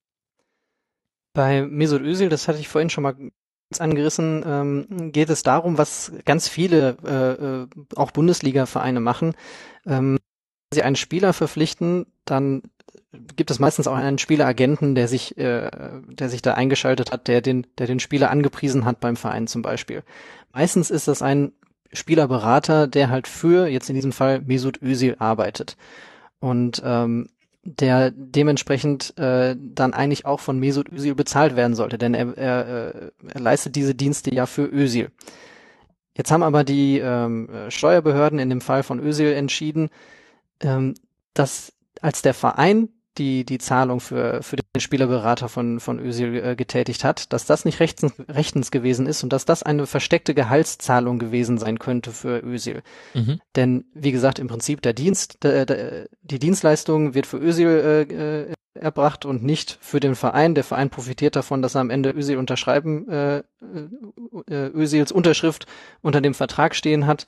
Bei Mesut Özil, das hatte ich vorhin schon mal kurz angerissen, geht es darum, was ganz viele auch Bundesliga-Vereine machen. Wenn sie einen Spieler verpflichten, dann gibt es meistens auch einen Spieleragenten, der sich da eingeschaltet hat, der den Spieler angepriesen hat beim Verein zum Beispiel. Meistens ist das ein Spielerberater, der halt für, jetzt in diesem Fall, Mesut Özil arbeitet. Und der dementsprechend dann eigentlich auch von Mesut Özil bezahlt werden sollte, denn er leistet diese Dienste ja für Özil. Jetzt haben aber die Steuerbehörden in dem Fall von Özil entschieden, dass als der Verein die Zahlung für den Spielerberater von Özil getätigt hat, dass das nicht rechtens gewesen ist und dass das eine versteckte Gehaltszahlung gewesen sein könnte für Özil. Mhm. Denn wie gesagt, im Prinzip die Dienstleistung wird für Özil erbracht und nicht für den Verein. Der Verein profitiert davon, dass er am Ende Özils Unterschrift unter dem Vertrag stehen hat.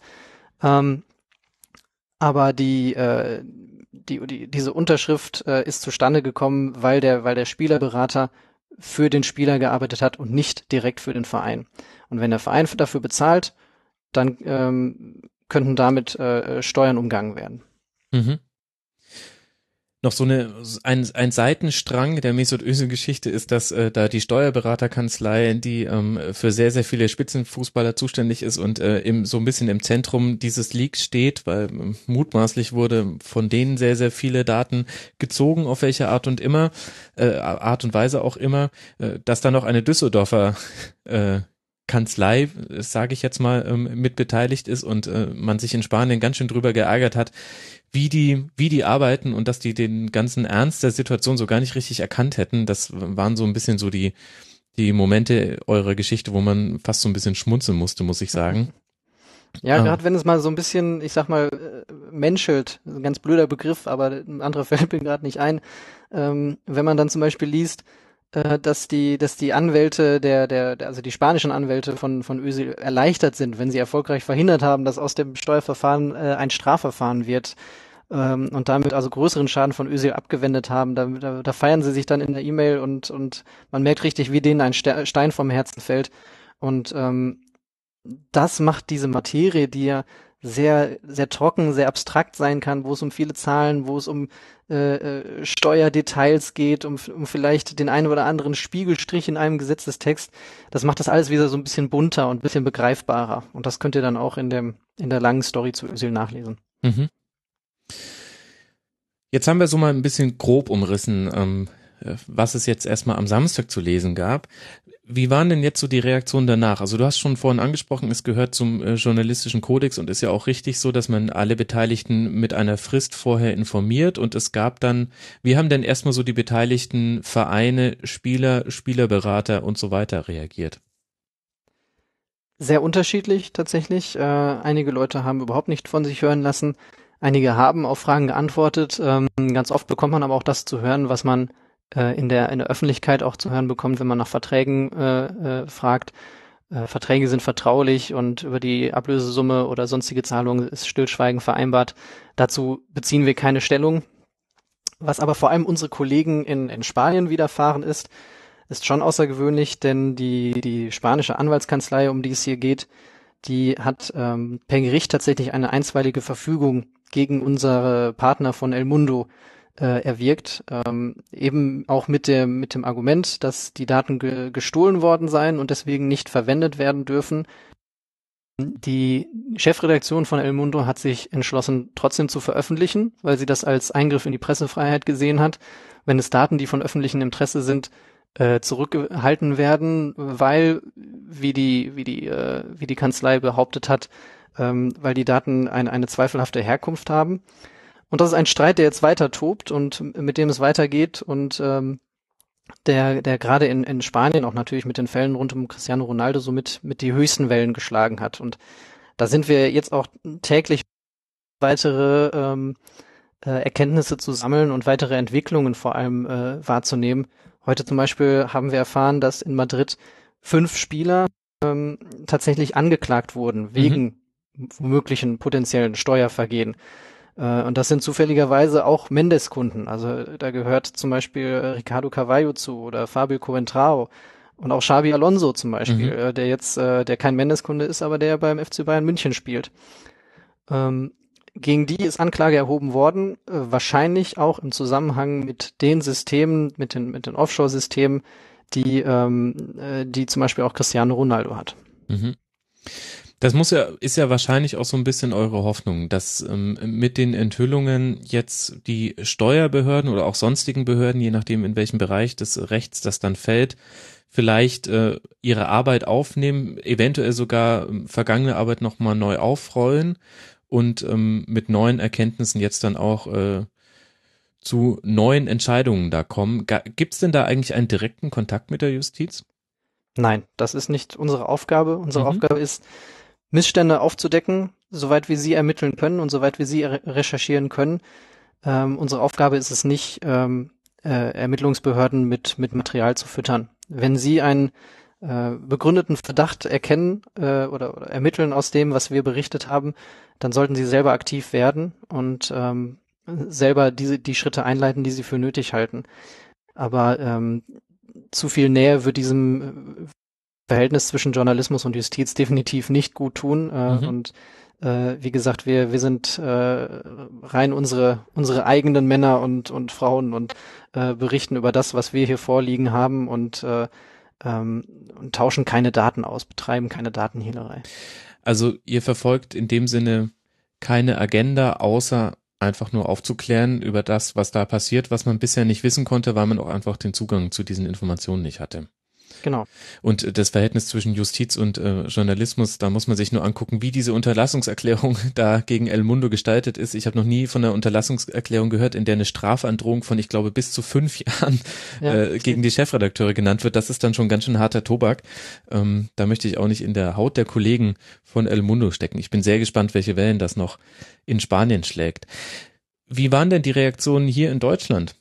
Aber diese Unterschrift ist zustande gekommen, weil der Spielerberater für den Spieler gearbeitet hat und nicht direkt für den Verein. Und wenn der Verein dafür bezahlt, dann könnten damit Steuern umgangen werden. Mhm. Noch ein Seitenstrang der Mesut Özil-Geschichte ist, dass da die Steuerberaterkanzlei, die für sehr, sehr viele Spitzenfußballer zuständig ist und so ein bisschen im Zentrum dieses Leaks steht, weil mutmaßlich wurde von denen sehr, sehr viele Daten gezogen, auf welche Art und Weise auch immer, dass da noch eine Düsseldorfer Kanzlei, sage ich jetzt mal, mit beteiligt ist und man sich in Spanien ganz schön drüber geärgert hat, wie die arbeiten und dass die den ganzen Ernst der Situation so gar nicht richtig erkannt hätten. Das waren so ein bisschen so die Momente eurer Geschichte, wo man fast so ein bisschen schmunzeln musste, muss ich sagen. Ja, gerade wenn es mal so ein bisschen, ich sag mal, menschelt, ein ganz blöder Begriff, aber ein anderer fällt mir gerade nicht ein. Wenn man dann zum Beispiel liest, dass die Anwälte also die spanischen Anwälte von Özil erleichtert sind, wenn sie erfolgreich verhindert haben, dass aus dem Steuerverfahren ein Strafverfahren wird, und damit also größeren Schaden von Özil abgewendet haben. Da feiern sie sich dann in der E-Mail und man merkt richtig, wie denen ein Stein vom Herzen fällt. Und das macht diese Materie, die ja sehr, sehr trocken, sehr abstrakt sein kann, wo es um viele Zahlen, wo es um Steuerdetails geht, um vielleicht den einen oder anderen Spiegelstrich in einem Gesetzestext. Das macht das alles wieder so ein bisschen bunter und ein bisschen begreifbarer. Und das könnt ihr dann auch in der langen Story zu Özil nachlesen. Mhm. Jetzt haben wir so mal ein bisschen grob umrissen, was es jetzt erstmal am Samstag zu lesen gab. Wie waren denn jetzt so die Reaktionen danach? Also du hast schon vorhin angesprochen, es gehört zum journalistischen Kodex und ist ja auch richtig so, dass man alle Beteiligten mit einer Frist vorher informiert, und es gab dann, wie haben denn erstmal so die beteiligten Vereine, Spieler, Spielerberater und so weiter reagiert? Sehr unterschiedlich tatsächlich. Einige Leute haben überhaupt nicht von sich hören lassen. Einige haben auf Fragen geantwortet. Ganz oft bekommt man aber auch das zu hören, was man in der Öffentlichkeit auch zu hören bekommt, wenn man nach Verträgen fragt. Verträge sind vertraulich und über die Ablösesumme oder sonstige Zahlungen ist Stillschweigen vereinbart. Dazu beziehen wir keine Stellung. Was aber vor allem unsere Kollegen in Spanien widerfahren ist, ist schon außergewöhnlich, denn die spanische Anwaltskanzlei, um die es hier geht, die hat per Gericht tatsächlich eine einstweilige Verfügung gegen unsere Partner von El Mundo erwirkt, eben auch mit dem Argument, dass die Daten gestohlen worden seien und deswegen nicht verwendet werden dürfen. Die Chefredaktion von El Mundo hat sich entschlossen, trotzdem zu veröffentlichen, weil sie das als Eingriff in die Pressefreiheit gesehen hat. Wenn es Daten, die von öffentlichem Interesse sind, zurückgehalten werden, weil, wie die Kanzlei behauptet hat, weil die Daten eine zweifelhafte Herkunft haben. Und das ist ein Streit, der jetzt weiter tobt und mit dem es weitergeht und der gerade in Spanien auch natürlich mit den Fällen rund um Cristiano Ronaldo so mit die höchsten Wellen geschlagen hat. Und da sind wir jetzt auch täglich weitere Erkenntnisse zu sammeln und weitere Entwicklungen vor allem wahrzunehmen. Heute zum Beispiel haben wir erfahren, dass in Madrid 5 Spieler tatsächlich angeklagt wurden wegen möglichen potenziellen Steuervergehen. Und das sind zufälligerweise auch Mendes-Kunden. Also da gehört zum Beispiel Ricardo Carvalho zu oder Fabio Coentrao und auch Xabi Alonso zum Beispiel, der kein Mendes-Kunde ist, aber der beim FC Bayern München spielt. Gegen die ist Anklage erhoben worden, wahrscheinlich auch im Zusammenhang mit den Systemen, mit den Offshore-Systemen, die zum Beispiel auch Cristiano Ronaldo hat. Mhm. Das ist ja wahrscheinlich auch so ein bisschen eure Hoffnung, dass mit den Enthüllungen jetzt die Steuerbehörden oder auch sonstigen Behörden, je nachdem in welchem Bereich des Rechts das dann fällt, vielleicht ihre Arbeit aufnehmen, eventuell sogar vergangene Arbeit nochmal neu aufrollen und mit neuen Erkenntnissen jetzt dann auch zu neuen Entscheidungen da kommen. Gibt's denn da eigentlich einen direkten Kontakt mit der Justiz? Nein, das ist nicht unsere Aufgabe. Unsere Aufgabe ist, Missstände aufzudecken, soweit wir sie ermitteln können und soweit wir sie recherchieren können. Unsere Aufgabe ist es nicht, Ermittlungsbehörden mit Material zu füttern. Wenn sie einen begründeten Verdacht erkennen oder ermitteln aus dem, was wir berichtet haben, dann sollten sie selber aktiv werden und selber die Schritte einleiten, die sie für nötig halten. Aber zu viel Nähe wird diesem Verhältnis zwischen Journalismus und Justiz definitiv nicht gut tun. Und wie gesagt, wir sind rein unsere eigenen Männer und Frauen und berichten über das, was wir hier vorliegen haben und tauschen keine Daten aus, betreiben keine Datenhehlerei. Also ihr verfolgt in dem Sinne keine Agenda, außer einfach nur aufzuklären über das, was da passiert, was man bisher nicht wissen konnte, weil man auch einfach den Zugang zu diesen Informationen nicht hatte. Genau. Und das Verhältnis zwischen Justiz und Journalismus, da muss man sich nur angucken, wie diese Unterlassungserklärung da gegen El Mundo gestaltet ist. Ich habe noch nie von einer Unterlassungserklärung gehört, in der eine Strafandrohung von, ich glaube, bis zu 5 Jahren gegen die Chefredakteure genannt wird. Das ist dann schon ganz schön harter Tobak. Da möchte ich auch nicht in der Haut der Kollegen von El Mundo stecken. Ich bin sehr gespannt, welche Wellen das noch in Spanien schlägt. Wie waren denn die Reaktionen hier in Deutschland?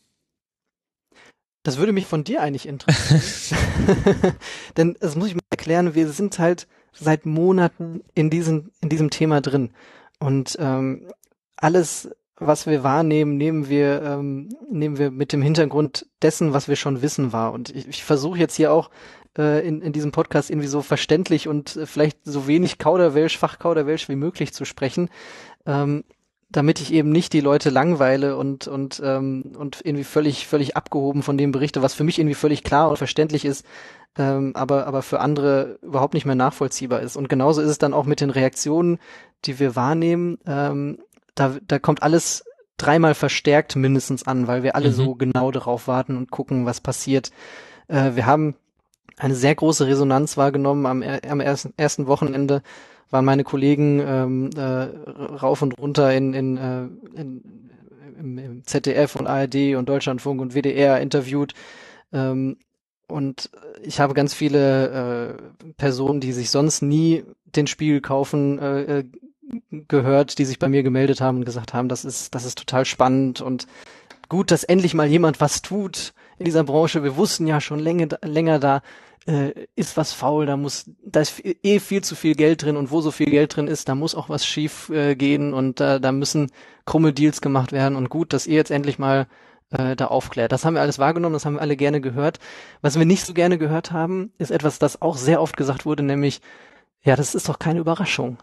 Das würde mich von dir eigentlich interessieren. Denn das muss ich mal erklären, wir sind halt seit Monaten in diesem Thema drin. Und alles, was wir wahrnehmen, nehmen wir mit dem Hintergrund dessen, was wir schon wissen war. Und ich versuche jetzt hier auch in diesem Podcast irgendwie so verständlich und vielleicht so wenig Fachkauderwelsch wie möglich zu sprechen. Damit ich eben nicht die Leute langweile und irgendwie völlig abgehoben von dem berichte, was für mich irgendwie völlig klar und verständlich ist, aber für andere überhaupt nicht mehr nachvollziehbar ist. Und genauso ist es dann auch mit den Reaktionen, die wir wahrnehmen. Da kommt alles 3-mal verstärkt mindestens an, weil wir alle so genau darauf warten und gucken, was passiert. Wir haben eine sehr große Resonanz wahrgenommen am ersten Wochenende. Waren meine Kollegen rauf und runter im ZDF und ARD und Deutschlandfunk und WDR interviewt. Und ich habe ganz viele Personen, die sich sonst nie den Spiegel kaufen, gehört, die sich bei mir gemeldet haben und gesagt haben, das ist total spannend und gut, dass endlich mal jemand was tut in dieser Branche. Wir wussten ja schon länger da ist was faul, da ist viel zu viel Geld drin und wo so viel Geld drin ist, da muss auch was schief gehen und da müssen krumme Deals gemacht werden und gut, dass ihr jetzt endlich mal da aufklärt. Das haben wir alles wahrgenommen, das haben wir alle gerne gehört. Was wir nicht so gerne gehört haben, ist etwas, das auch sehr oft gesagt wurde, nämlich, ja, das ist doch keine Überraschung.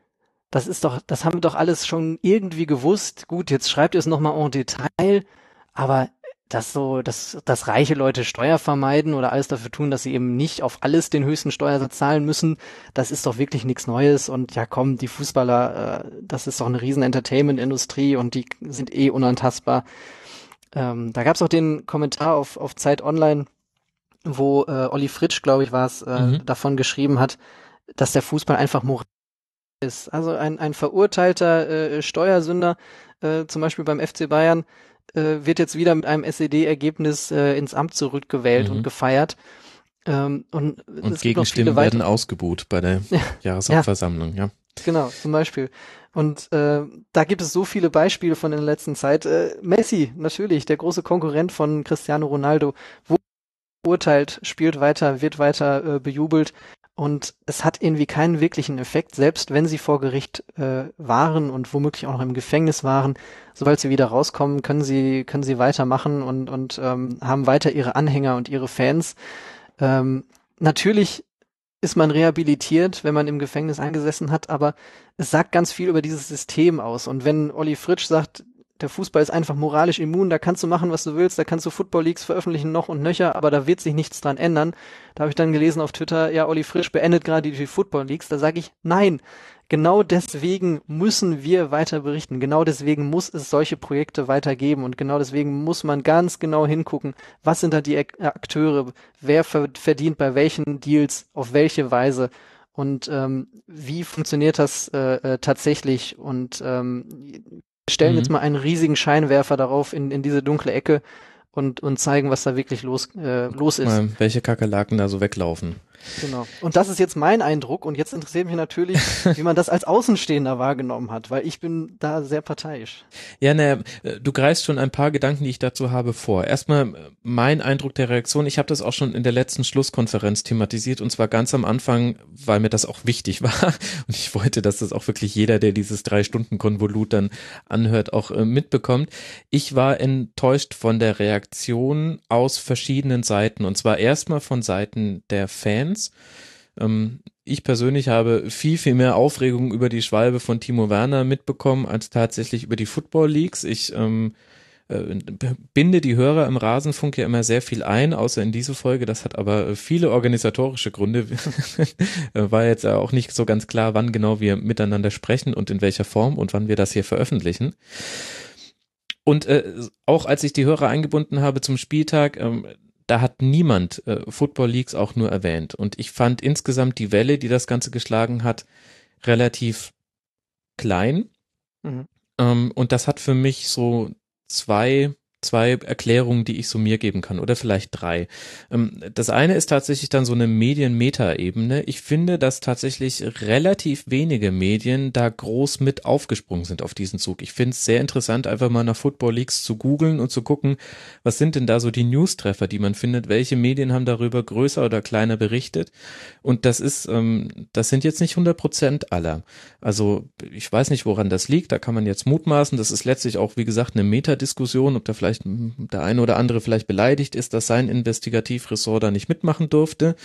Das haben wir doch alles schon irgendwie gewusst. Gut, jetzt schreibt ihr es nochmal en Detail, aber dass reiche Leute Steuer vermeiden oder alles dafür tun, dass sie eben nicht auf alles den höchsten Steuersatz zahlen müssen, das ist doch wirklich nichts Neues. Und ja komm, die Fußballer, das ist doch eine riesen Entertainment-Industrie und die sind eh unantastbar. Da gab es auch den Kommentar auf Zeit Online, wo Olli Fritsch, glaube ich, war es, davon geschrieben hat, dass der Fußball einfach Moral ist. Also ein verurteilter Steuersünder, zum Beispiel beim FC Bayern, wird jetzt wieder mit einem SED-Ergebnis ins Amt zurückgewählt und gefeiert. Und Gegenstimmen werden ausgebuht bei der Jahreshauptversammlung, ja. Genau, zum Beispiel. Und da gibt es so viele Beispiele von in der letzten Zeit. Messi, natürlich, der große Konkurrent von Cristiano Ronaldo, wurde verurteilt, spielt weiter, wird weiter bejubelt. Und es hat irgendwie keinen wirklichen Effekt, selbst wenn sie vor Gericht waren und womöglich auch noch im Gefängnis waren. Sobald sie wieder rauskommen, können sie weitermachen und haben weiter ihre Anhänger und ihre Fans. Natürlich ist man rehabilitiert, wenn man im Gefängnis eingesessen hat, aber es sagt ganz viel über dieses System aus. Und wenn Olli Fritsch sagt, der Fußball ist einfach moralisch immun, da kannst du machen, was du willst, da kannst du Football Leagues veröffentlichen noch und nöcher, aber da wird sich nichts dran ändern. Da habe ich dann gelesen auf Twitter, ja, Olli Fritsch beendet gerade die Football Leagues. Da sage ich, nein, genau deswegen müssen wir weiter berichten. Genau deswegen muss es solche Projekte weitergeben und genau deswegen muss man ganz genau hingucken, was sind da die Akteure, wer verdient bei welchen Deals, auf welche Weise. Und wie funktioniert das tatsächlich? Und stellen jetzt mal einen riesigen Scheinwerfer darauf in diese dunkle Ecke und zeigen, was da wirklich los ist. Mal, welche Kakerlaken da so weglaufen. Genau. Und das ist jetzt mein Eindruck und jetzt interessiert mich natürlich, wie man das als Außenstehender wahrgenommen hat, weil ich bin da sehr parteiisch. Ja, du greifst schon ein paar Gedanken, die ich dazu habe, vor. Erstmal mein Eindruck der Reaktion. Ich habe das auch schon in der letzten Schlusskonferenz thematisiert und zwar ganz am Anfang, weil mir das auch wichtig war und ich wollte, dass das auch wirklich jeder, der dieses 3-Stunden-Konvolut dann anhört, auch mitbekommt. Ich war enttäuscht von der Reaktion aus verschiedenen Seiten und zwar erstmal von Seiten der Fans. Ich persönlich habe viel, viel mehr Aufregung über die Schwalbe von Timo Werner mitbekommen, als tatsächlich über die Football Leagues. Ich binde die Hörer im Rasenfunk ja immer sehr viel ein, außer in diese Folge. Das hat aber viele organisatorische Gründe. War jetzt auch nicht so ganz klar, wann genau wir miteinander sprechen und in welcher Form und wann wir das hier veröffentlichen. Und auch als ich die Hörer eingebunden habe zum Spieltag, da hat niemand Football Leagues auch nur erwähnt. Und ich fand insgesamt die Welle, die das Ganze geschlagen hat, relativ klein. Und das hat für mich so zwei Erklärungen, die ich so mir geben kann oder vielleicht 3. Das eine ist tatsächlich dann so eine Medien-Meta-Ebene. Ich finde, dass tatsächlich relativ wenige Medien da groß mit aufgesprungen sind auf diesen Zug. Ich finde es sehr interessant, einfach mal nach Football Leagues zu googeln und zu gucken, was sind denn da so die News-Treffer, die man findet, welche Medien haben darüber größer oder kleiner berichtet und das sind jetzt nicht 100% aller. Also ich weiß nicht, woran das liegt, da kann man jetzt mutmaßen, das ist letztlich auch, wie gesagt, eine Meta-Diskussion, ob da vielleicht der eine oder andere vielleicht beleidigt ist, dass sein Investigativressort da nicht mitmachen durfte.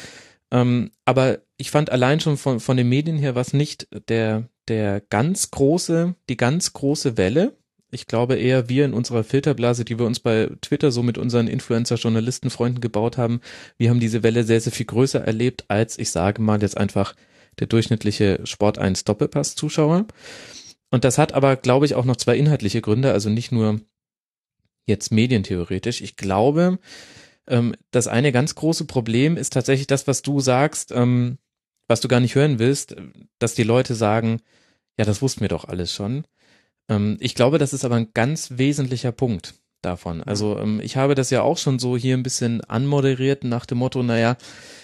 Aber ich fand allein schon von den Medien her was nicht die ganz große Welle. Ich glaube eher wir in unserer Filterblase, die wir uns bei Twitter so mit unseren Influencer-Journalisten-Freunden gebaut haben, wir haben diese Welle sehr, sehr viel größer erlebt als, ich sage mal jetzt einfach, der durchschnittliche Sport 1 Doppelpass-Zuschauer. Und das hat aber, glaube ich, auch noch 2 inhaltliche Gründe, also nicht nur jetzt medientheoretisch. Ich glaube, das eine ganz große Problem ist tatsächlich das, was du sagst, was du gar nicht hören willst, dass die Leute sagen, ja, das wussten wir doch alles schon. Ich glaube, das ist aber ein ganz wesentlicher Punkt davon. Also ich habe das ja auch schon so hier ein bisschen anmoderiert nach dem Motto, naja,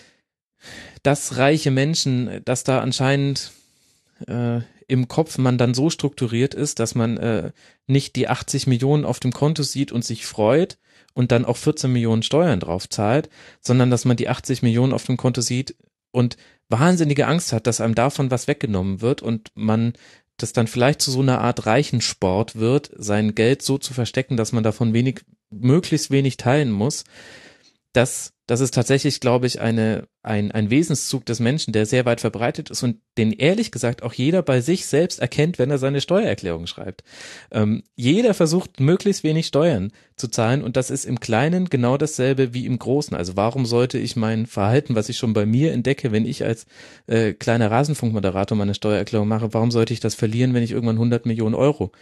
dass reiche Menschen, dass da anscheinend im Kopf man dann so strukturiert ist, dass man nicht die 80 Millionen auf dem Konto sieht und sich freut und dann auch 14 Millionen Steuern drauf zahlt, sondern dass man die 80 Millionen auf dem Konto sieht und wahnsinnige Angst hat, dass einem davon was weggenommen wird und man das dann vielleicht zu so einer Art Reichensport wird, sein Geld so zu verstecken, dass man davon wenig möglichst wenig teilen muss, das ist tatsächlich, glaube ich, ein Wesenszug des Menschen, der sehr weit verbreitet ist und den ehrlich gesagt auch jeder bei sich selbst erkennt, wenn er seine Steuererklärung schreibt. Jeder versucht, möglichst wenig Steuern zu zahlen und das ist im Kleinen genau dasselbe wie im Großen. Also warum sollte ich mein Verhalten, was ich schon bei mir entdecke, wenn ich als kleiner Rasenfunkmoderator meine Steuererklärung mache, warum sollte ich das verlieren, wenn ich irgendwann 100 Millionen Euro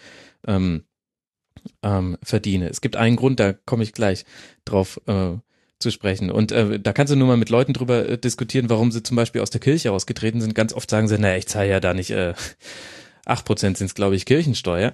verdiene? Es gibt einen Grund, da komme ich gleich drauf zu sprechen. Und da kannst du nur mal mit Leuten drüber diskutieren, warum sie zum Beispiel aus der Kirche ausgetreten sind. Ganz oft sagen sie, naja, ich zahle ja da nicht 8% sind es, glaube ich, Kirchensteuer.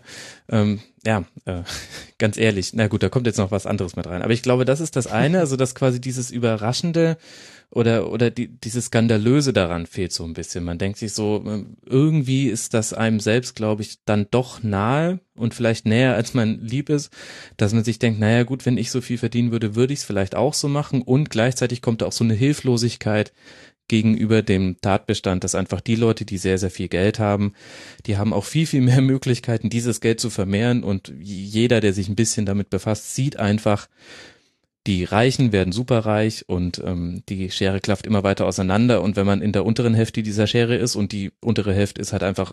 Ganz ehrlich, na gut, da kommt jetzt noch was anderes mit rein. Aber ich glaube, das ist das eine, also dass quasi dieses Überraschende oder dieses Skandalöse daran fehlt so ein bisschen. Man denkt sich so, irgendwie ist das einem selbst, glaube ich, dann doch nahe und vielleicht näher, als man lieb ist, dass man sich denkt, naja gut, wenn ich so viel verdienen würde, würde ich es vielleicht auch so machen und gleichzeitig kommt da auch so eine Hilflosigkeit gegenüber dem Tatbestand, dass einfach die Leute, die sehr, sehr viel Geld haben, die haben auch viel, viel mehr Möglichkeiten, dieses Geld zu vermehren und jeder, der sich ein bisschen damit befasst, sieht einfach, die Reichen werden superreich und die Schere klafft immer weiter auseinander und wenn man in der unteren Hälfte dieser Schere ist und die untere Hälfte ist halt einfach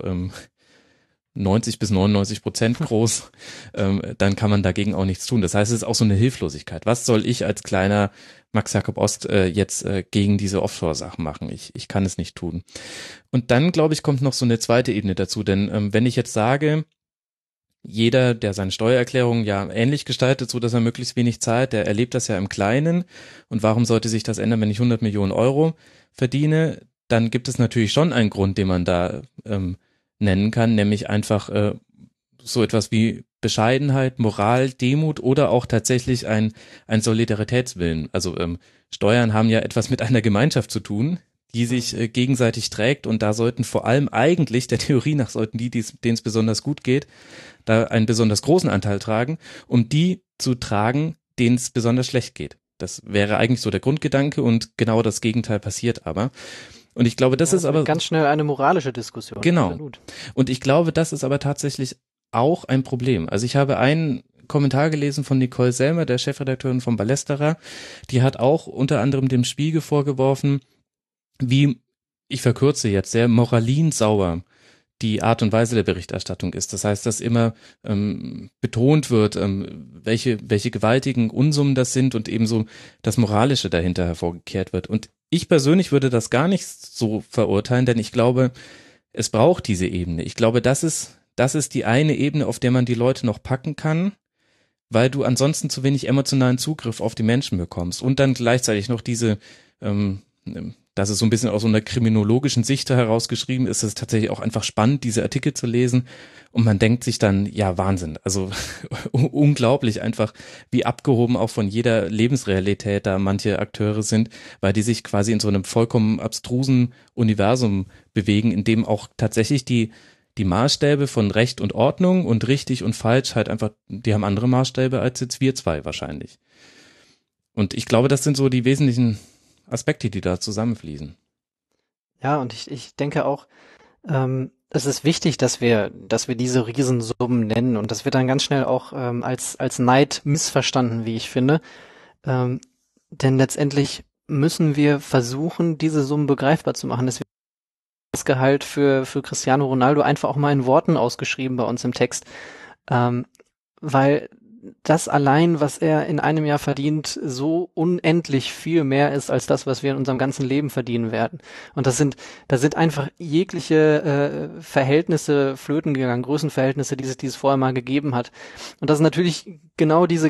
90-99% groß, dann kann man dagegen auch nichts tun. Das heißt, es ist auch so eine Hilflosigkeit. Was soll ich als kleiner Max Jakob Ost jetzt gegen diese Offshore-Sachen machen? Ich kann es nicht tun. Und dann, glaube ich, kommt noch so eine zweite Ebene dazu, denn wenn ich jetzt sage, jeder, der seine Steuererklärung ja ähnlich gestaltet, so dass er möglichst wenig zahlt, der erlebt das ja im Kleinen. Und warum sollte sich das ändern, wenn ich 100 Millionen Euro verdiene? Dann gibt es natürlich schon einen Grund, den man da nennen kann, nämlich einfach so etwas wie Bescheidenheit, Moral, Demut oder auch tatsächlich ein Solidaritätswillen. Also Steuern haben ja etwas mit einer Gemeinschaft zu tun, die sich gegenseitig trägt und da sollten vor allem eigentlich, der Theorie nach, sollten die, denen es besonders gut geht, da einen besonders großen Anteil tragen, um die zu tragen, denen es besonders schlecht geht. Das wäre eigentlich so der Grundgedanke und genau das Gegenteil passiert aber. Und ich glaube, das ist aber ganz schnell eine moralische Diskussion. Genau. Absolut. Und ich glaube, das ist aber tatsächlich auch ein Problem. Also ich habe einen Kommentar gelesen von Nicole Selmer, der Chefredakteurin von Ballesterer. Die hat auch unter anderem dem Spiegel vorgeworfen, wie, ich verkürze jetzt sehr, moralinsauer die Art und Weise der Berichterstattung ist. Das heißt, dass immer betont wird, welche gewaltigen Unsummen das sind und ebenso das Moralische dahinter hervorgekehrt wird. Und ich persönlich würde das gar nicht so verurteilen, denn ich glaube, es braucht diese Ebene. Ich glaube, das ist die eine Ebene, auf der man die Leute noch packen kann, weil du ansonsten zu wenig emotionalen Zugriff auf die Menschen bekommst. Und dann gleichzeitig noch diese dass es so ein bisschen aus so einer kriminologischen Sicht herausgeschrieben ist, es tatsächlich auch einfach spannend, diese Artikel zu lesen und man denkt sich dann, ja Wahnsinn, also unglaublich einfach, wie abgehoben auch von jeder Lebensrealität da manche Akteure sind, weil die sich quasi in so einem vollkommen abstrusen Universum bewegen, in dem auch tatsächlich die Maßstäbe von Recht und Ordnung und richtig und falsch halt einfach, die haben andere Maßstäbe als jetzt wir zwei wahrscheinlich. Und ich glaube, das sind so die wesentlichen Aspekte, die da zusammenfließen. Ja, und ich denke auch, es ist wichtig, dass wir diese Riesensummen nennen und das wird dann ganz schnell auch als Neid missverstanden, wie ich finde. Denn letztendlich müssen wir versuchen, diese Summen begreifbar zu machen. Deswegen das Gehalt für Cristiano Ronaldo einfach auch mal in Worten ausgeschrieben bei uns im Text, weil das allein, was er in einem Jahr verdient, so unendlich viel mehr ist als das, was wir in unserem ganzen Leben verdienen werden. Und da sind einfach jegliche Verhältnisse flöten gegangen, Größenverhältnisse, die es vorher mal gegeben hat. Und das ist natürlich genau diese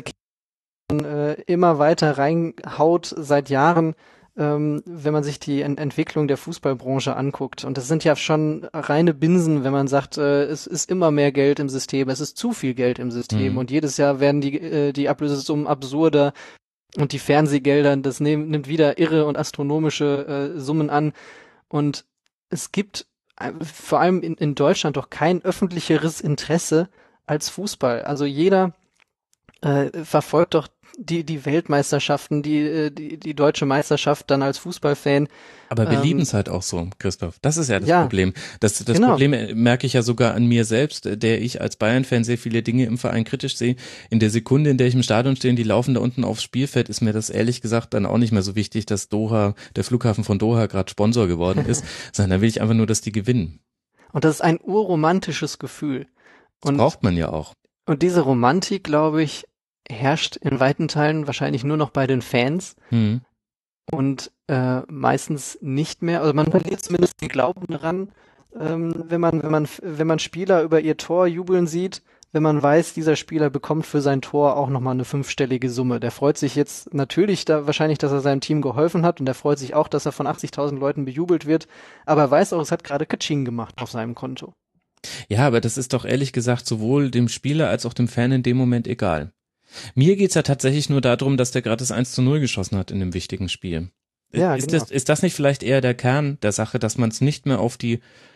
immer weiter reinhaut seit Jahren, wenn man sich die Entwicklung der Fußballbranche anguckt. Und das sind ja schon reine Binsen, wenn man sagt, es ist immer mehr Geld im System, es ist zu viel Geld im System und jedes Jahr werden die Ablösesummen absurder und die Fernsehgelder, das nimmt wieder irre und astronomische Summen an. Und es gibt vor allem in Deutschland doch kein öffentlicheres Interesse als Fußball. Also jeder verfolgt doch die Weltmeisterschaften, die deutsche Meisterschaft dann als Fußballfan. Aber wir lieben es halt auch so, Christoph. Das ist ja das Problem. Das genau. Problem merke ich ja sogar an mir selbst, der ich als Bayern-Fan sehr viele Dinge im Verein kritisch sehe. In der Sekunde, in der ich im Stadion stehe, die laufen da unten aufs Spielfeld, ist mir das ehrlich gesagt dann auch nicht mehr so wichtig, dass Doha, der Flughafen von Doha gerade Sponsor geworden ist, sondern da will ich einfach nur, dass die gewinnen. Und das ist ein urromantisches Gefühl. Das braucht man ja auch. Und diese Romantik, glaube ich, herrscht in weiten Teilen wahrscheinlich nur noch bei den Fans und meistens nicht mehr, also man verliert zumindest den Glauben daran, wenn man Spieler über ihr Tor jubeln sieht, wenn man weiß, dieser Spieler bekommt für sein Tor auch nochmal eine 5-stellige Summe. Der freut sich jetzt natürlich wahrscheinlich, dass er seinem Team geholfen hat und der freut sich auch, dass er von 80.000 Leuten bejubelt wird, aber er weiß auch, es hat gerade Katsching gemacht auf seinem Konto. Ja, aber das ist doch ehrlich gesagt sowohl dem Spieler als auch dem Fan in dem Moment egal. Mir geht's ja tatsächlich nur darum, dass der gerade das 1:0 geschossen hat in einem wichtigen Spiel. Ja, ist genau. ist das nicht vielleicht eher der Kern der Sache, dass man es nicht mehr auf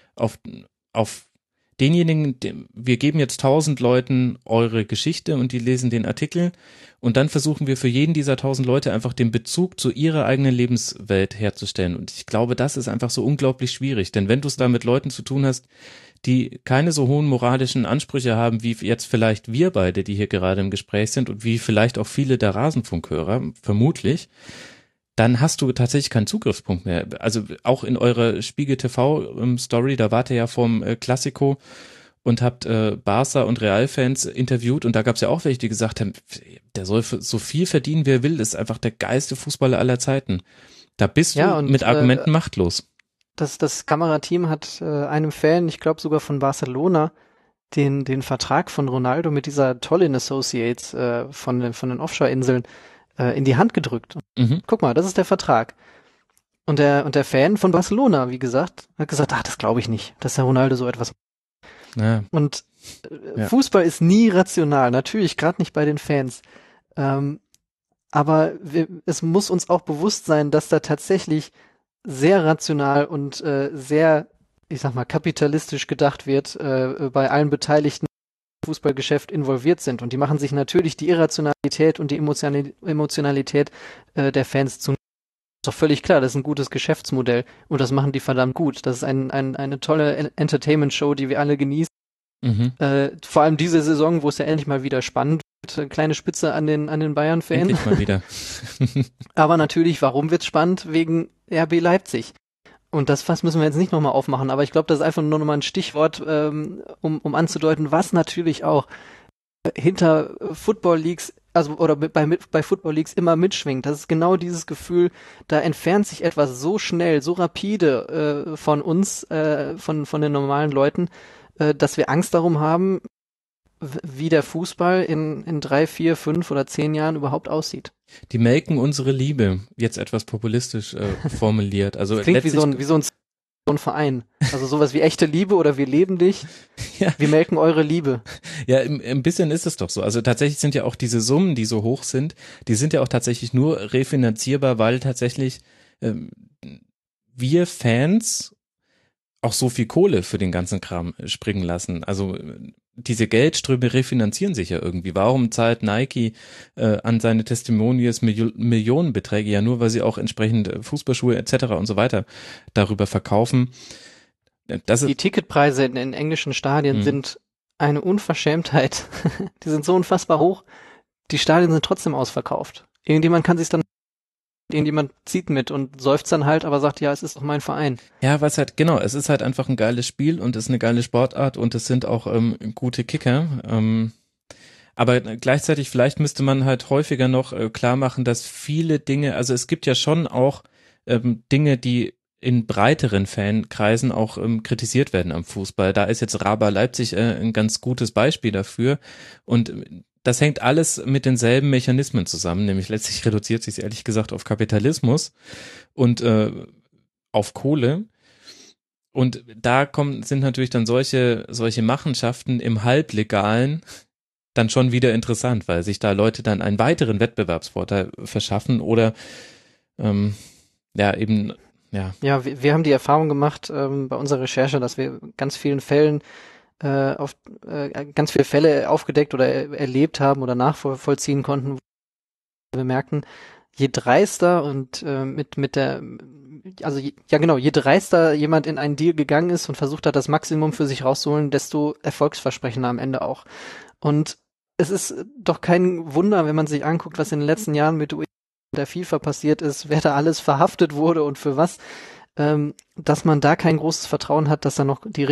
denjenigen, wir geben jetzt 1000 Leuten eure Geschichte und die lesen den Artikel und dann versuchen wir für jeden dieser 1000 Leute einfach den Bezug zu ihrer eigenen Lebenswelt herzustellen. Und ich glaube, das ist einfach so unglaublich schwierig, denn wenn du es da mit Leuten zu tun hast, die keine so hohen moralischen Ansprüche haben, wie jetzt vielleicht wir beide, die hier gerade im Gespräch sind und wie vielleicht auch viele der Rasenfunkhörer, vermutlich, dann hast du tatsächlich keinen Zugriffspunkt mehr. Also auch in eurer Spiegel TV-Story, da wart ihr ja vom Classico und habt Barca und Real-Fans interviewt und da gab es ja auch welche, die gesagt haben, der soll so viel verdienen, wie er will, das ist einfach der geilste Fußballer aller Zeiten. Da bist du mit Argumenten machtlos. Das Kamerateam hat einem Fan, ich glaube sogar von Barcelona, den Vertrag von Ronaldo mit dieser Tollin Associates von den Offshore-Inseln in die Hand gedrückt. Guck mal, das ist der Vertrag. Und der Fan von Barcelona, wie gesagt, hat gesagt, das glaube ich nicht, dass der Ronaldo so etwas macht. Ja. Und Fußball ist nie rational, natürlich, gerade nicht bei den Fans. Aber es muss uns auch bewusst sein, dass da tatsächlich sehr rational und sehr, ich sag mal, kapitalistisch gedacht wird, bei allen Beteiligten im Fußballgeschäft involviert sind. Und die machen sich natürlich die Irrationalität und die Emotionalität der Fans zu. Ist doch völlig klar, das ist ein gutes Geschäftsmodell und das machen die verdammt gut. Das ist eine tolle Entertainment-Show, die wir alle genießen. Vor allem diese Saison, wo es ja endlich mal wieder spannend wird. Kleine Spitze an den Bayern-Fans. Endlich mal wieder. Aber natürlich, warum wird's spannend? Wegen RB Leipzig. Und das Fass müssen wir jetzt nicht nochmal aufmachen, aber ich glaube, das ist einfach nur nochmal ein Stichwort, um anzudeuten, was natürlich auch hinter Football Leagues, also oder bei Football Leagues immer mitschwingt. Das ist genau dieses Gefühl, da entfernt sich etwas so schnell, so rapide von uns, von den normalen Leuten, dass wir Angst darum haben, wie der Fußball in 3, 4, 5 oder 10 Jahren überhaupt aussieht. Die melken unsere Liebe, jetzt etwas populistisch formuliert. Also das klingt wie so ein Verein. Also sowas wie echte Liebe oder wir leben dich. Ja. Wir melken eure Liebe. Ja, ein bisschen ist es doch so. Also tatsächlich sind ja auch diese Summen, die so hoch sind, die sind ja auch tatsächlich nur refinanzierbar, weil tatsächlich wir Fans auch so viel Kohle für den ganzen Kram springen lassen. Also diese Geldströme refinanzieren sich ja irgendwie. Warum zahlt Nike an seine Testimonials Millionenbeträge? Ja, nur weil sie auch entsprechend Fußballschuhe etc. und so weiter darüber verkaufen. Die Ticketpreise in englischen Stadien sind eine Unverschämtheit. Die sind so unfassbar hoch. Die Stadien sind trotzdem ausverkauft. Irgendjemand zieht mit und seufzt dann halt, aber sagt, ja, es ist doch mein Verein. Ja, was halt, genau, es ist halt einfach ein geiles Spiel und es ist eine geile Sportart und es sind auch gute Kicker. Aber gleichzeitig vielleicht müsste man halt häufiger noch klar machen, dass viele Dinge, also es gibt ja schon auch Dinge, die in breiteren Fankreisen auch kritisiert werden am Fußball. Da ist jetzt RB Leipzig ein ganz gutes Beispiel dafür und das hängt alles mit denselben Mechanismen zusammen, nämlich letztlich reduziert sich es ehrlich gesagt auf Kapitalismus und auf Kohle. Und da sind natürlich dann solche Machenschaften im Halblegalen dann schon wieder interessant, weil sich da Leute dann einen weiteren Wettbewerbsvorteil verschaffen oder eben. Ja, wir haben die Erfahrung gemacht bei unserer Recherche, dass wir in ganz vielen Fällen ganz viele Fälle aufgedeckt oder erlebt haben oder nachvollziehen konnten. Wir merkten, je dreister und je dreister jemand in einen Deal gegangen ist und versucht hat, das Maximum für sich rauszuholen, desto erfolgsversprechender am Ende auch. Und es ist doch kein Wunder, wenn man sich anguckt, was in den letzten Jahren mit der FIFA passiert ist, wer da alles verhaftet wurde und für was, dass man da kein großes Vertrauen hat, dass da noch die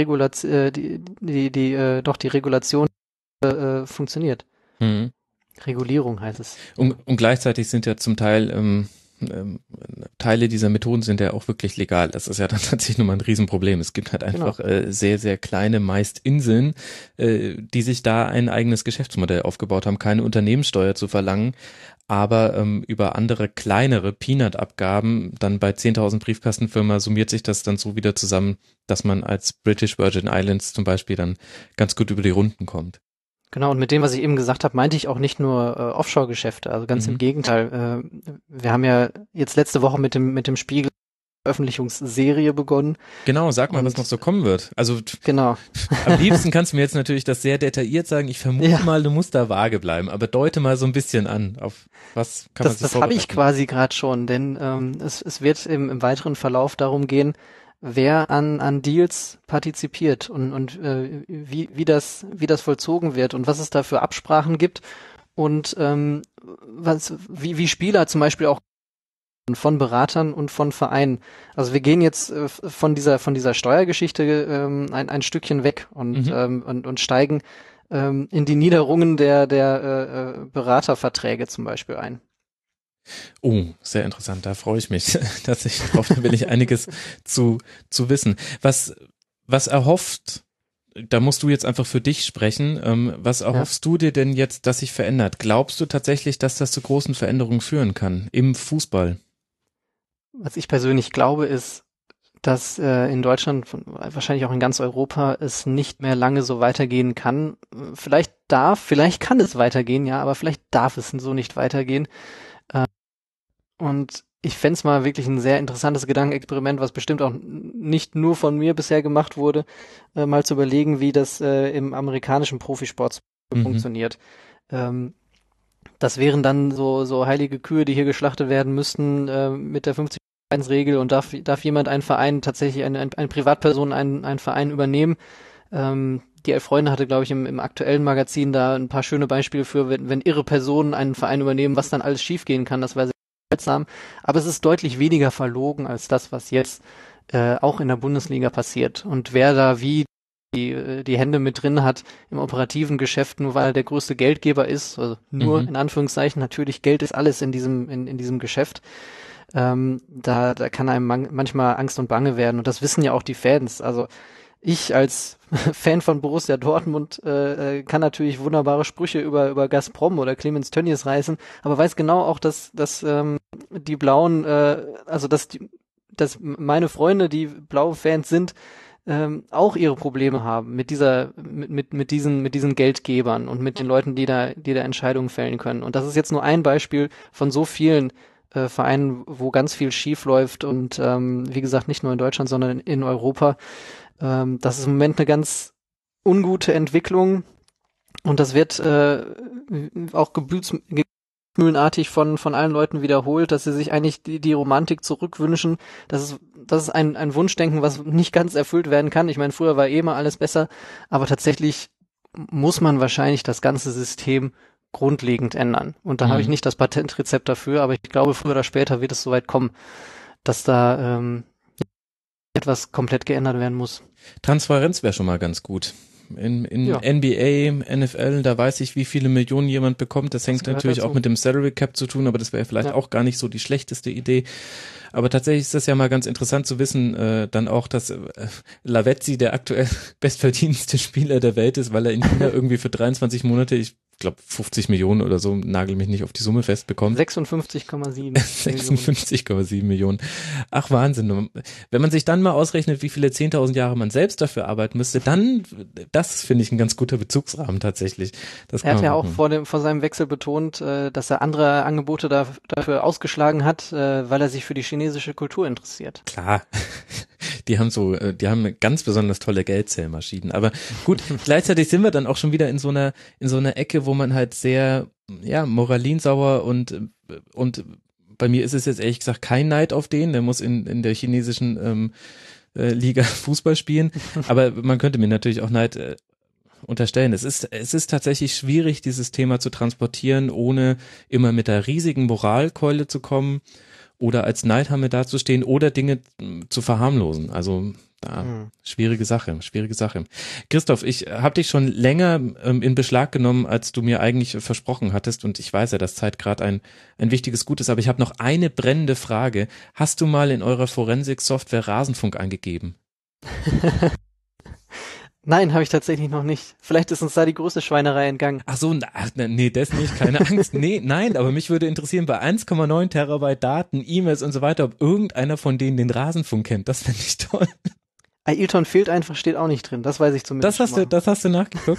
Regulation funktioniert. Mhm. Regulierung heißt es. Und gleichzeitig sind ja zum Teil Teile dieser Methoden sind ja auch wirklich legal. Das ist ja dann tatsächlich nochmal ein Riesenproblem. Es gibt halt einfach sehr, sehr kleine, meist Inseln, die sich da ein eigenes Geschäftsmodell aufgebaut haben, keine Unternehmenssteuer zu verlangen, aber über andere kleinere Peanut-Abgaben dann bei 10.000 Briefkastenfirma summiert sich das dann so wieder zusammen, dass man als British Virgin Islands zum Beispiel dann ganz gut über die Runden kommt. Genau, und mit dem, was ich eben gesagt habe, meinte ich auch nicht nur Offshore-Geschäfte, also ganz im Gegenteil. Wir haben ja jetzt letzte Woche mit dem Spiegel Veröffentlichungsserie begonnen. Genau, sag mal, was noch so kommen wird. Also genau. Am liebsten kannst du mir jetzt natürlich das sehr detailliert sagen. Ich vermute mal, du musst da vage bleiben, aber deute mal so ein bisschen an. Auf was kann man sich vorbereiten? Das habe ich quasi gerade schon, denn es wird im weiteren Verlauf darum gehen, wer an Deals partizipiert und wie das vollzogen wird und was es da für Absprachen gibt und wie Spieler zum Beispiel auch von Beratern und von Vereinen. Also wir gehen jetzt von dieser Steuergeschichte ein Stückchen weg und steigen in die Niederungen der Beraterverträge zum Beispiel ein. Oh, sehr interessant. Da freue ich mich tatsächlich drauf. Da will ich einiges zu wissen. Was erhofft, da musst du jetzt einfach für dich sprechen. Was erhoffst du dir denn jetzt, dass sich verändert? Glaubst du tatsächlich, dass das zu großen Veränderungen führen kann im Fußball? Was ich persönlich glaube, ist, dass in Deutschland, wahrscheinlich auch in ganz Europa, es nicht mehr lange so weitergehen kann. Vielleicht kann es weitergehen, ja, aber vielleicht darf es so nicht weitergehen. Und ich fänd's mal wirklich ein sehr interessantes Gedankenexperiment, was bestimmt auch nicht nur von mir bisher gemacht wurde, mal zu überlegen, wie das im amerikanischen Profisport funktioniert. Das wären dann so heilige Kühe, die hier geschlachtet werden müssten mit der 50-1-Regel und darf jemand einen Verein tatsächlich, eine Privatperson einen Verein übernehmen. Die Elf Freunde hatte, glaube ich, im aktuellen Magazin da ein paar schöne Beispiele für, wenn irre Personen einen Verein übernehmen, was dann alles schiefgehen kann. Das wäre sehr seltsam. Aber es ist deutlich weniger verlogen als das, was jetzt auch in der Bundesliga passiert. Und wer da wie die Hände mit drin hat im operativen Geschäft, nur weil er der größte Geldgeber ist, also nur in Anführungszeichen, natürlich Geld ist alles in diesem Geschäft. Da kann einem manchmal Angst und Bange werden. Und das wissen ja auch die Fans. Also ich als Fan von Borussia Dortmund kann natürlich wunderbare Sprüche über Gazprom oder Clemens Tönnies reißen, aber weiß genau auch, dass die Blauen, dass meine Freunde, die blaue Fans sind, auch ihre Probleme haben mit diesen Geldgebern und mit den Leuten, die da Entscheidungen fällen können. Und das ist jetzt nur ein Beispiel von so vielen Vereinen, wo ganz viel schief läuft und wie gesagt, nicht nur in Deutschland, sondern in Europa. Das ist im Moment eine ganz ungute Entwicklung und das wird auch gebütsmühlenartig von allen Leuten wiederholt, dass sie sich eigentlich die Romantik zurückwünschen. Das ist ein Wunschdenken, was nicht ganz erfüllt werden kann. Ich meine, früher war mal alles besser, aber tatsächlich muss man wahrscheinlich das ganze System grundlegend ändern. Und da habe ich nicht das Patentrezept dafür, aber ich glaube, früher oder später wird es soweit kommen, dass da etwas komplett geändert werden muss. Transparenz wäre schon mal ganz gut. In NBA, NFL, da weiß ich, wie viele Millionen jemand bekommt. Das hängt natürlich auch mit dem Salary Cap zu tun, aber das wäre vielleicht auch gar nicht so die schlechteste Idee. Aber tatsächlich ist das ja mal ganz interessant zu wissen, dann auch, dass Lavezzi der aktuell bestverdienendste Spieler der Welt ist, weil er in China irgendwie für 23 Monate, ich glaube 50 Millionen oder so, nagel mich nicht auf die Summe fest, bekommt. 56,7 56,7 Millionen. Ach, Wahnsinn. Wenn man sich dann mal ausrechnet, wie viele 10.000 Jahre man selbst dafür arbeiten müsste, dann, das finde ich ein ganz guter Bezugsrahmen tatsächlich. Er hat ja auch vor seinem Wechsel betont, dass er andere Angebote dafür ausgeschlagen hat, weil er sich für die chinesische Kultur interessiert. Klar. die haben ganz besonders tolle Geldzählmaschinen. Aber gut, gleichzeitig sind wir dann auch schon wieder in so einer Ecke, wo man halt sehr, ja, moralinsauer und bei mir ist es jetzt ehrlich gesagt kein Neid auf den, der muss in der chinesischen Liga Fußball spielen. Aber man könnte mir natürlich auch Neid unterstellen. Es ist tatsächlich schwierig, dieses Thema zu transportieren, ohne immer mit der riesigen Moralkeule zu kommen oder als Neidhamme dazustehen oder Dinge zu verharmlosen. Also schwierige Sache. Christoph, ich habe dich schon länger in Beschlag genommen, als du mir eigentlich versprochen hattest, und ich weiß ja, dass Zeit gerade ein wichtiges Gut ist, aber ich habe noch eine brennende Frage. Hast du mal in eurer Forensik-Software Rasenfunk eingegeben? Nein, habe ich tatsächlich noch nicht. Vielleicht ist uns da die größte Schweinerei entgangen. Ach so, nee, das nicht, keine Angst. Nee, nein, aber mich würde interessieren, bei 1,9 Terabyte Daten, E-Mails und so weiter, ob irgendeiner von denen den Rasenfunk kennt. Das fände ich toll. Ailton fehlt einfach, steht auch nicht drin. Das weiß ich zumindest. Das hast du nachgeguckt?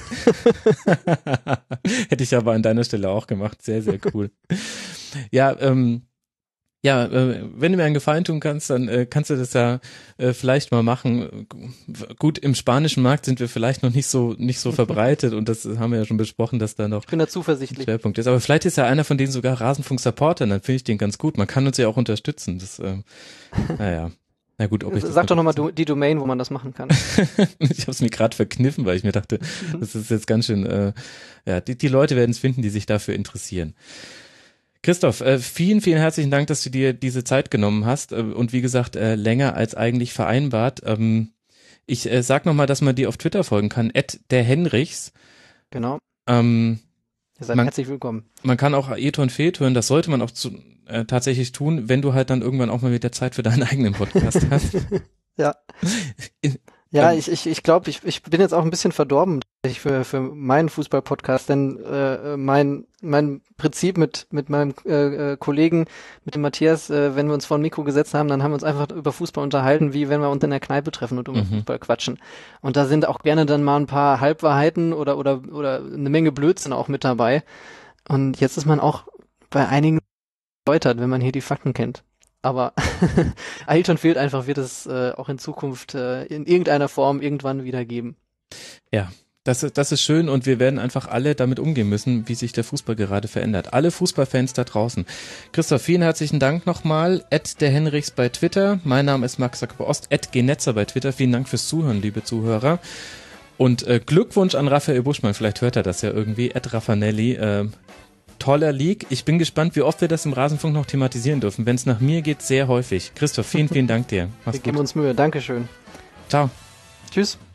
Hätte ich aber an deiner Stelle auch gemacht. Sehr, sehr cool. Ja, wenn du mir einen Gefallen tun kannst, dann kannst du das ja vielleicht mal machen. Gut, im spanischen Markt sind wir vielleicht noch nicht so verbreitet, und das haben wir ja schon besprochen, dass da noch ich bin da zuversichtlich. ein Schwerpunkt ist. Aber vielleicht ist ja einer von denen sogar Rasenfunk-Supporter, dann finde ich den ganz gut. Man kann uns ja auch unterstützen. Das, naja. Na gut, Sag doch nochmal die Domain, wo man das machen kann. Ich habe es mir gerade verkniffen, weil ich mir dachte, das ist jetzt ganz schön, die Leute werden es finden, die sich dafür interessieren. Christoph, vielen, vielen herzlichen Dank, dass du dir diese Zeit genommen hast, und wie gesagt, länger als eigentlich vereinbart. Ich sag nochmal, dass man dir auf Twitter folgen kann, @derhenrichs. Genau. Ihr seid herzlich willkommen. Man kann auch Ailton Feth hören, das sollte man auch tatsächlich tun, wenn du halt dann irgendwann auch mal wieder Zeit für deinen eigenen Podcast hast. Ja. Ja, ich glaube, ich bin jetzt auch ein bisschen verdorben für meinen Fußball-Podcast, denn mein Prinzip mit meinem Kollegen, mit dem Matthias, wenn wir uns vor ein Mikro gesetzt haben, dann haben wir uns einfach über Fußball unterhalten, wie wenn wir uns in der Kneipe treffen und über Fußball quatschen. Und da sind auch gerne dann mal ein paar Halbwahrheiten oder eine Menge Blödsinn auch mit dabei. Und jetzt ist man auch bei einigen erläutert, wenn man hier die Fakten kennt. Aber Ailton Feth einfach wird es auch in Zukunft in irgendeiner Form irgendwann wieder geben. Ja, das ist schön, und wir werden einfach alle damit umgehen müssen, wie sich der Fußball gerade verändert. Alle Fußballfans da draußen. Christoph, vielen herzlichen Dank nochmal. @derhenrichs bei Twitter. Mein Name ist Max Ost, @gnetzer bei Twitter. Vielen Dank fürs Zuhören, liebe Zuhörer. Und Glückwunsch an Raphael Buschmann, vielleicht hört er das ja irgendwie, @Raffanelli. Toller League. Ich bin gespannt, wie oft wir das im Rasenfunk noch thematisieren dürfen. Wenn es nach mir geht, sehr häufig. Christoph, vielen, vielen Dank dir. Mach's gut. Wir geben uns Mühe. Dankeschön. Ciao. Tschüss.